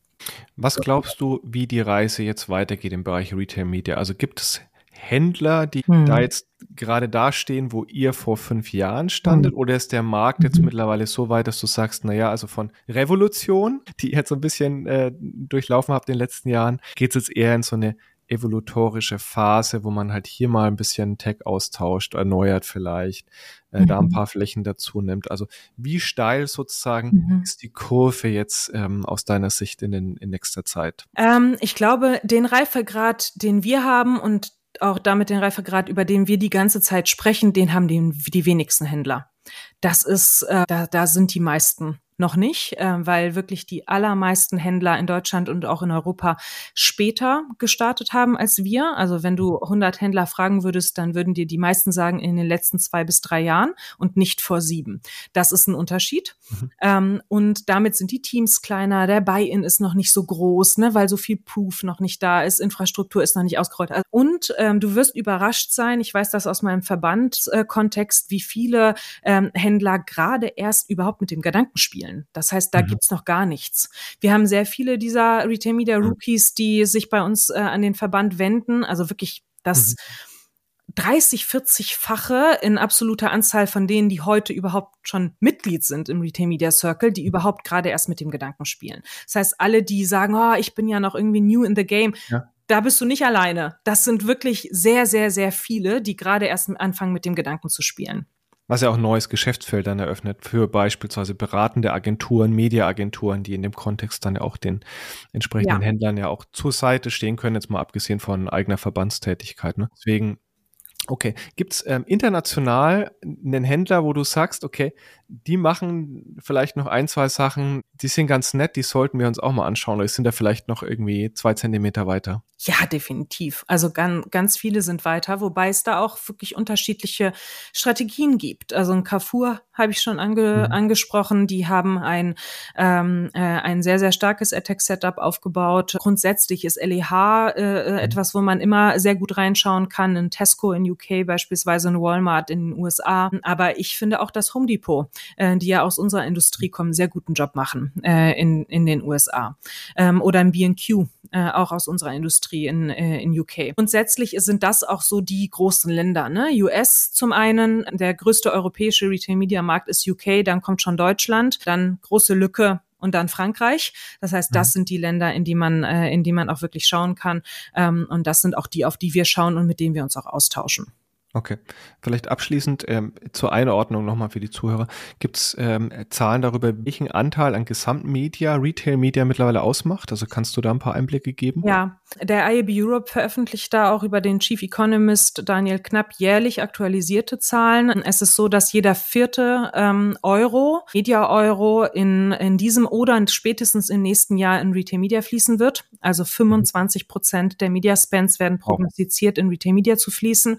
Was glaubst du, wie die Reise jetzt weitergeht im Bereich Retail Media? Also gibt es Händler, die hm. da jetzt gerade dastehen, wo ihr vor fünf Jahren standet? Hm. Oder ist der Markt jetzt mhm. mittlerweile so weit, dass du sagst, naja, also von Revolution, die ihr jetzt so ein bisschen äh, durchlaufen habt in den letzten Jahren, geht es jetzt eher in so eine evolutorische Phase, wo man halt hier mal ein bisschen Tech austauscht, erneuert vielleicht, äh, mhm. da ein paar Flächen dazu nimmt. Also wie steil sozusagen mhm. ist die Kurve jetzt ähm, aus deiner Sicht in, den, in nächster Zeit? Ähm, ich glaube, den Reifegrad, den wir haben und auch damit den Reifegrad, über den wir die ganze Zeit sprechen, den haben die, die wenigsten Händler. Das ist, äh, da, da sind die meisten noch nicht, äh, weil wirklich die allermeisten Händler in Deutschland und auch in Europa später gestartet haben als wir. Also wenn du hundert Händler fragen würdest, dann würden dir die meisten sagen, in den letzten zwei bis drei Jahren und nicht vor sieben. Das ist ein Unterschied. Mhm. Ähm, und damit sind die Teams kleiner, der Buy-in ist noch nicht so groß, ne, weil so viel Proof noch nicht da ist, Infrastruktur ist noch nicht ausgerollt. Und ähm, du wirst überrascht sein, ich weiß das aus meinem Verband-Kontext, wie viele ähm, Händler gerade erst überhaupt mit dem Gedanken spielen. Das heißt, da mhm. gibt's noch gar nichts. Wir haben sehr viele dieser Retail Media Rookies, die sich bei uns äh, an den Verband wenden. Also wirklich das mhm. dreißig, vierzig-fache in absoluter Anzahl von denen, die heute überhaupt schon Mitglied sind im Retail Media Circle, die überhaupt gerade erst mit dem Gedanken spielen. Das heißt, alle, die sagen, oh, ich bin ja noch irgendwie new in the game, ja. Da bist du nicht alleine. Das sind wirklich sehr, sehr, sehr viele, die gerade erst anfangen, mit dem Gedanken zu spielen. Was ja auch ein neues Geschäftsfeld dann eröffnet für beispielsweise beratende Agenturen, Mediaagenturen, die in dem Kontext dann ja auch den entsprechenden ja. Händlern ja auch zur Seite stehen können, jetzt mal abgesehen von eigener Verbandstätigkeit. Ne? Deswegen, okay, gibt's ähm, international einen Händler, wo du sagst, okay, die machen vielleicht noch ein, zwei Sachen, die sind ganz nett, die sollten wir uns auch mal anschauen, oder sind da vielleicht noch irgendwie zwei Zentimeter weiter? Ja, definitiv. Also ganz, ganz viele sind weiter, wobei es da auch wirklich unterschiedliche Strategien gibt. Also ein Carrefour habe ich schon ange, mhm. angesprochen. Die haben ein ähm, äh, ein sehr, sehr starkes AdTech-Setup aufgebaut. Grundsätzlich ist L E H äh, mhm. etwas, wo man immer sehr gut reinschauen kann. In Tesco in U K beispielsweise, in Walmart in den U S A. Aber ich finde auch, dass Home Depot, äh, die ja aus unserer Industrie kommen, sehr guten Job machen äh, in in den U S A. Ähm, oder ein B and Q, äh, auch aus unserer Industrie in, äh, in U K. Grundsätzlich sind das auch so die großen Länder, ne? U S zum einen, der größte europäische Retail-Media-Markt ist U K, dann kommt schon Deutschland, dann große Lücke und dann Frankreich. Das heißt, das mhm. sind die Länder, in die man, äh, in die man auch wirklich schauen kann. Ähm, und das sind auch die, auf die wir schauen und mit denen wir uns auch austauschen. Okay, vielleicht abschließend ähm, zur Einordnung nochmal für die Zuhörer. Gibt es ähm, Zahlen darüber, welchen Anteil an Gesamtmedia, Retail-Media mittlerweile ausmacht? Also kannst du da ein paar Einblicke geben? Ja, der I A B Europe veröffentlicht da auch über den Chief Economist Daniel Knapp jährlich aktualisierte Zahlen. Es ist so, dass jeder vierte ähm, Euro, Media-Euro in, in diesem oder spätestens im nächsten Jahr in Retail-Media fließen wird. Also fünfundzwanzig Prozent der Media-Spends werden prognostiziert, in Retail-Media zu fließen.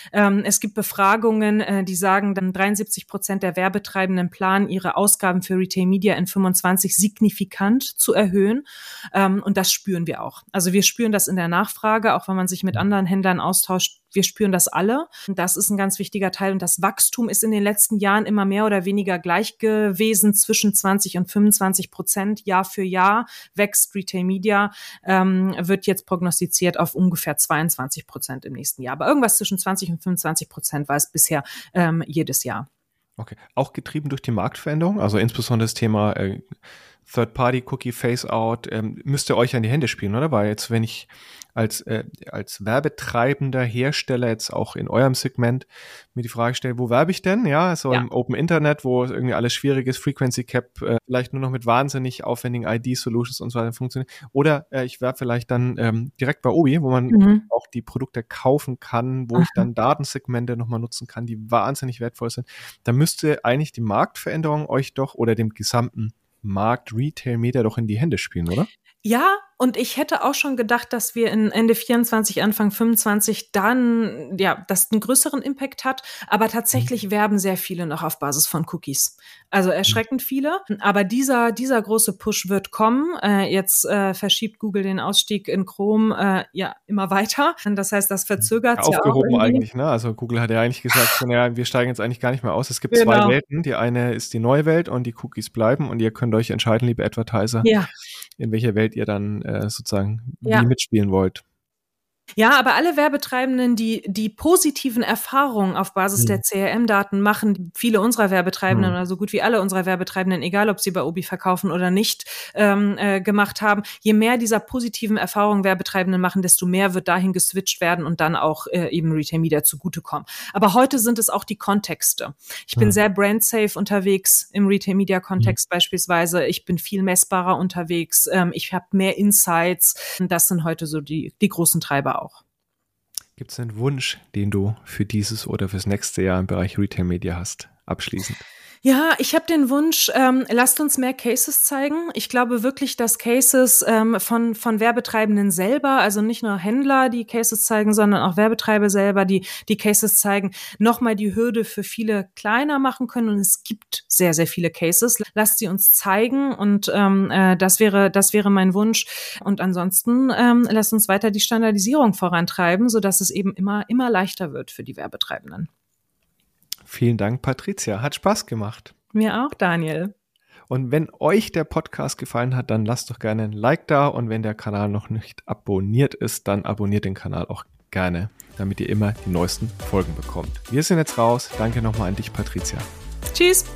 Es gibt Befragungen, die sagen, dann dreiundsiebzig Prozent der Werbetreibenden planen, ihre Ausgaben für Retail Media in fünfundzwanzig signifikant zu erhöhen. Und das spüren wir auch. Also wir spüren das in der Nachfrage, auch wenn man sich mit anderen Händlern austauscht. Wir spüren das alle. Und das ist ein ganz wichtiger Teil. Und das Wachstum ist in den letzten Jahren immer mehr oder weniger gleich gewesen. Zwischen zwanzig und fünfundzwanzig Prozent Jahr für Jahr wächst Retail Media, ähm, wird jetzt prognostiziert auf ungefähr zweiundzwanzig Prozent im nächsten Jahr. Aber irgendwas zwischen zwanzig und fünfundzwanzig Prozent war es bisher ähm, jedes Jahr. Okay. Auch getrieben durch die Marktveränderung, also insbesondere das Thema äh, Third-Party-Cookie Phase-Out, ähm, müsst ihr euch an die Hände spielen, oder? Weil jetzt, wenn ich als äh, als werbetreibender Hersteller jetzt auch in eurem Segment mir die Frage stelle, wo werbe ich denn? Ja, so ja. im Open Internet, wo irgendwie alles schwierig ist, Frequency Cap, äh, vielleicht nur noch mit wahnsinnig aufwendigen I D-Solutions und so weiter funktioniert. Oder äh, ich werbe vielleicht dann ähm, direkt bei Obi, wo man mhm. auch die Produkte kaufen kann, wo Aha. ich dann Datensegmente nochmal nutzen kann, die wahnsinnig wertvoll sind. Da müsste eigentlich die Marktveränderung euch doch oder dem gesamten Markt Retail Media doch in die Hände spielen, oder? Ja, und ich hätte auch schon gedacht, dass wir in Ende vierundzwanzig, Anfang fünfundzwanzig dann, ja, das einen größeren Impact hat. Aber tatsächlich mhm. werben sehr viele noch auf Basis von Cookies. Also erschreckend viele. Aber dieser, dieser große Push wird kommen. Äh, jetzt äh, verschiebt Google den Ausstieg in Chrome äh, ja immer weiter. Das heißt, das verzögert es ja auch aufgehoben eigentlich, ne? Also Google hat ja eigentlich gesagt, ja, wir steigen jetzt eigentlich gar nicht mehr aus. Es gibt genau. zwei Welten. Die eine ist die neue Welt und die Cookies bleiben. Und ihr könnt euch entscheiden, liebe Advertiser, ja. in welcher Welt ihr dann äh, sozusagen ja. wie mitspielen wollt. Ja, aber alle Werbetreibenden, die die positiven Erfahrungen auf Basis hm. der C R M-Daten machen, viele unserer Werbetreibenden hm. oder so gut wie alle unserer Werbetreibenden, egal ob sie bei Obi verkaufen oder nicht, ähm, äh, gemacht haben, je mehr dieser positiven Erfahrungen Werbetreibenden machen, desto mehr wird dahin geswitcht werden und dann auch äh, eben Retail Media zugutekommen. Aber heute sind es auch die Kontexte. Ich bin hm. sehr brand-safe unterwegs im Retail Media-Kontext hm. beispielsweise. Ich bin viel messbarer unterwegs. Ähm, ich habe mehr Insights. Das sind heute so die, die großen Treiber auch. Gibt es einen Wunsch, den du für dieses oder fürs nächste Jahr im Bereich Retail Media hast, abschließend? Ja, ich habe den Wunsch, ähm, lasst uns mehr Cases zeigen. Ich glaube wirklich, dass Cases ähm, von von Werbetreibenden selber, also nicht nur Händler, die Cases zeigen, sondern auch Werbetreiber selber, die die Cases zeigen, nochmal die Hürde für viele kleiner machen können. Und es gibt sehr, sehr viele Cases. Lasst sie uns zeigen und ähm, äh, das wäre das wäre mein Wunsch. Und ansonsten ähm, lasst uns weiter die Standardisierung vorantreiben, sodass es eben immer immer leichter wird für die Werbetreibenden. Vielen Dank, Patricia. Hat Spaß gemacht. Mir auch, Daniel. Und wenn euch der Podcast gefallen hat, dann lasst doch gerne ein Like da. Und wenn der Kanal noch nicht abonniert ist, dann abonniert den Kanal auch gerne, damit ihr immer die neuesten Folgen bekommt. Wir sind jetzt raus. Danke nochmal an dich, Patricia. Tschüss.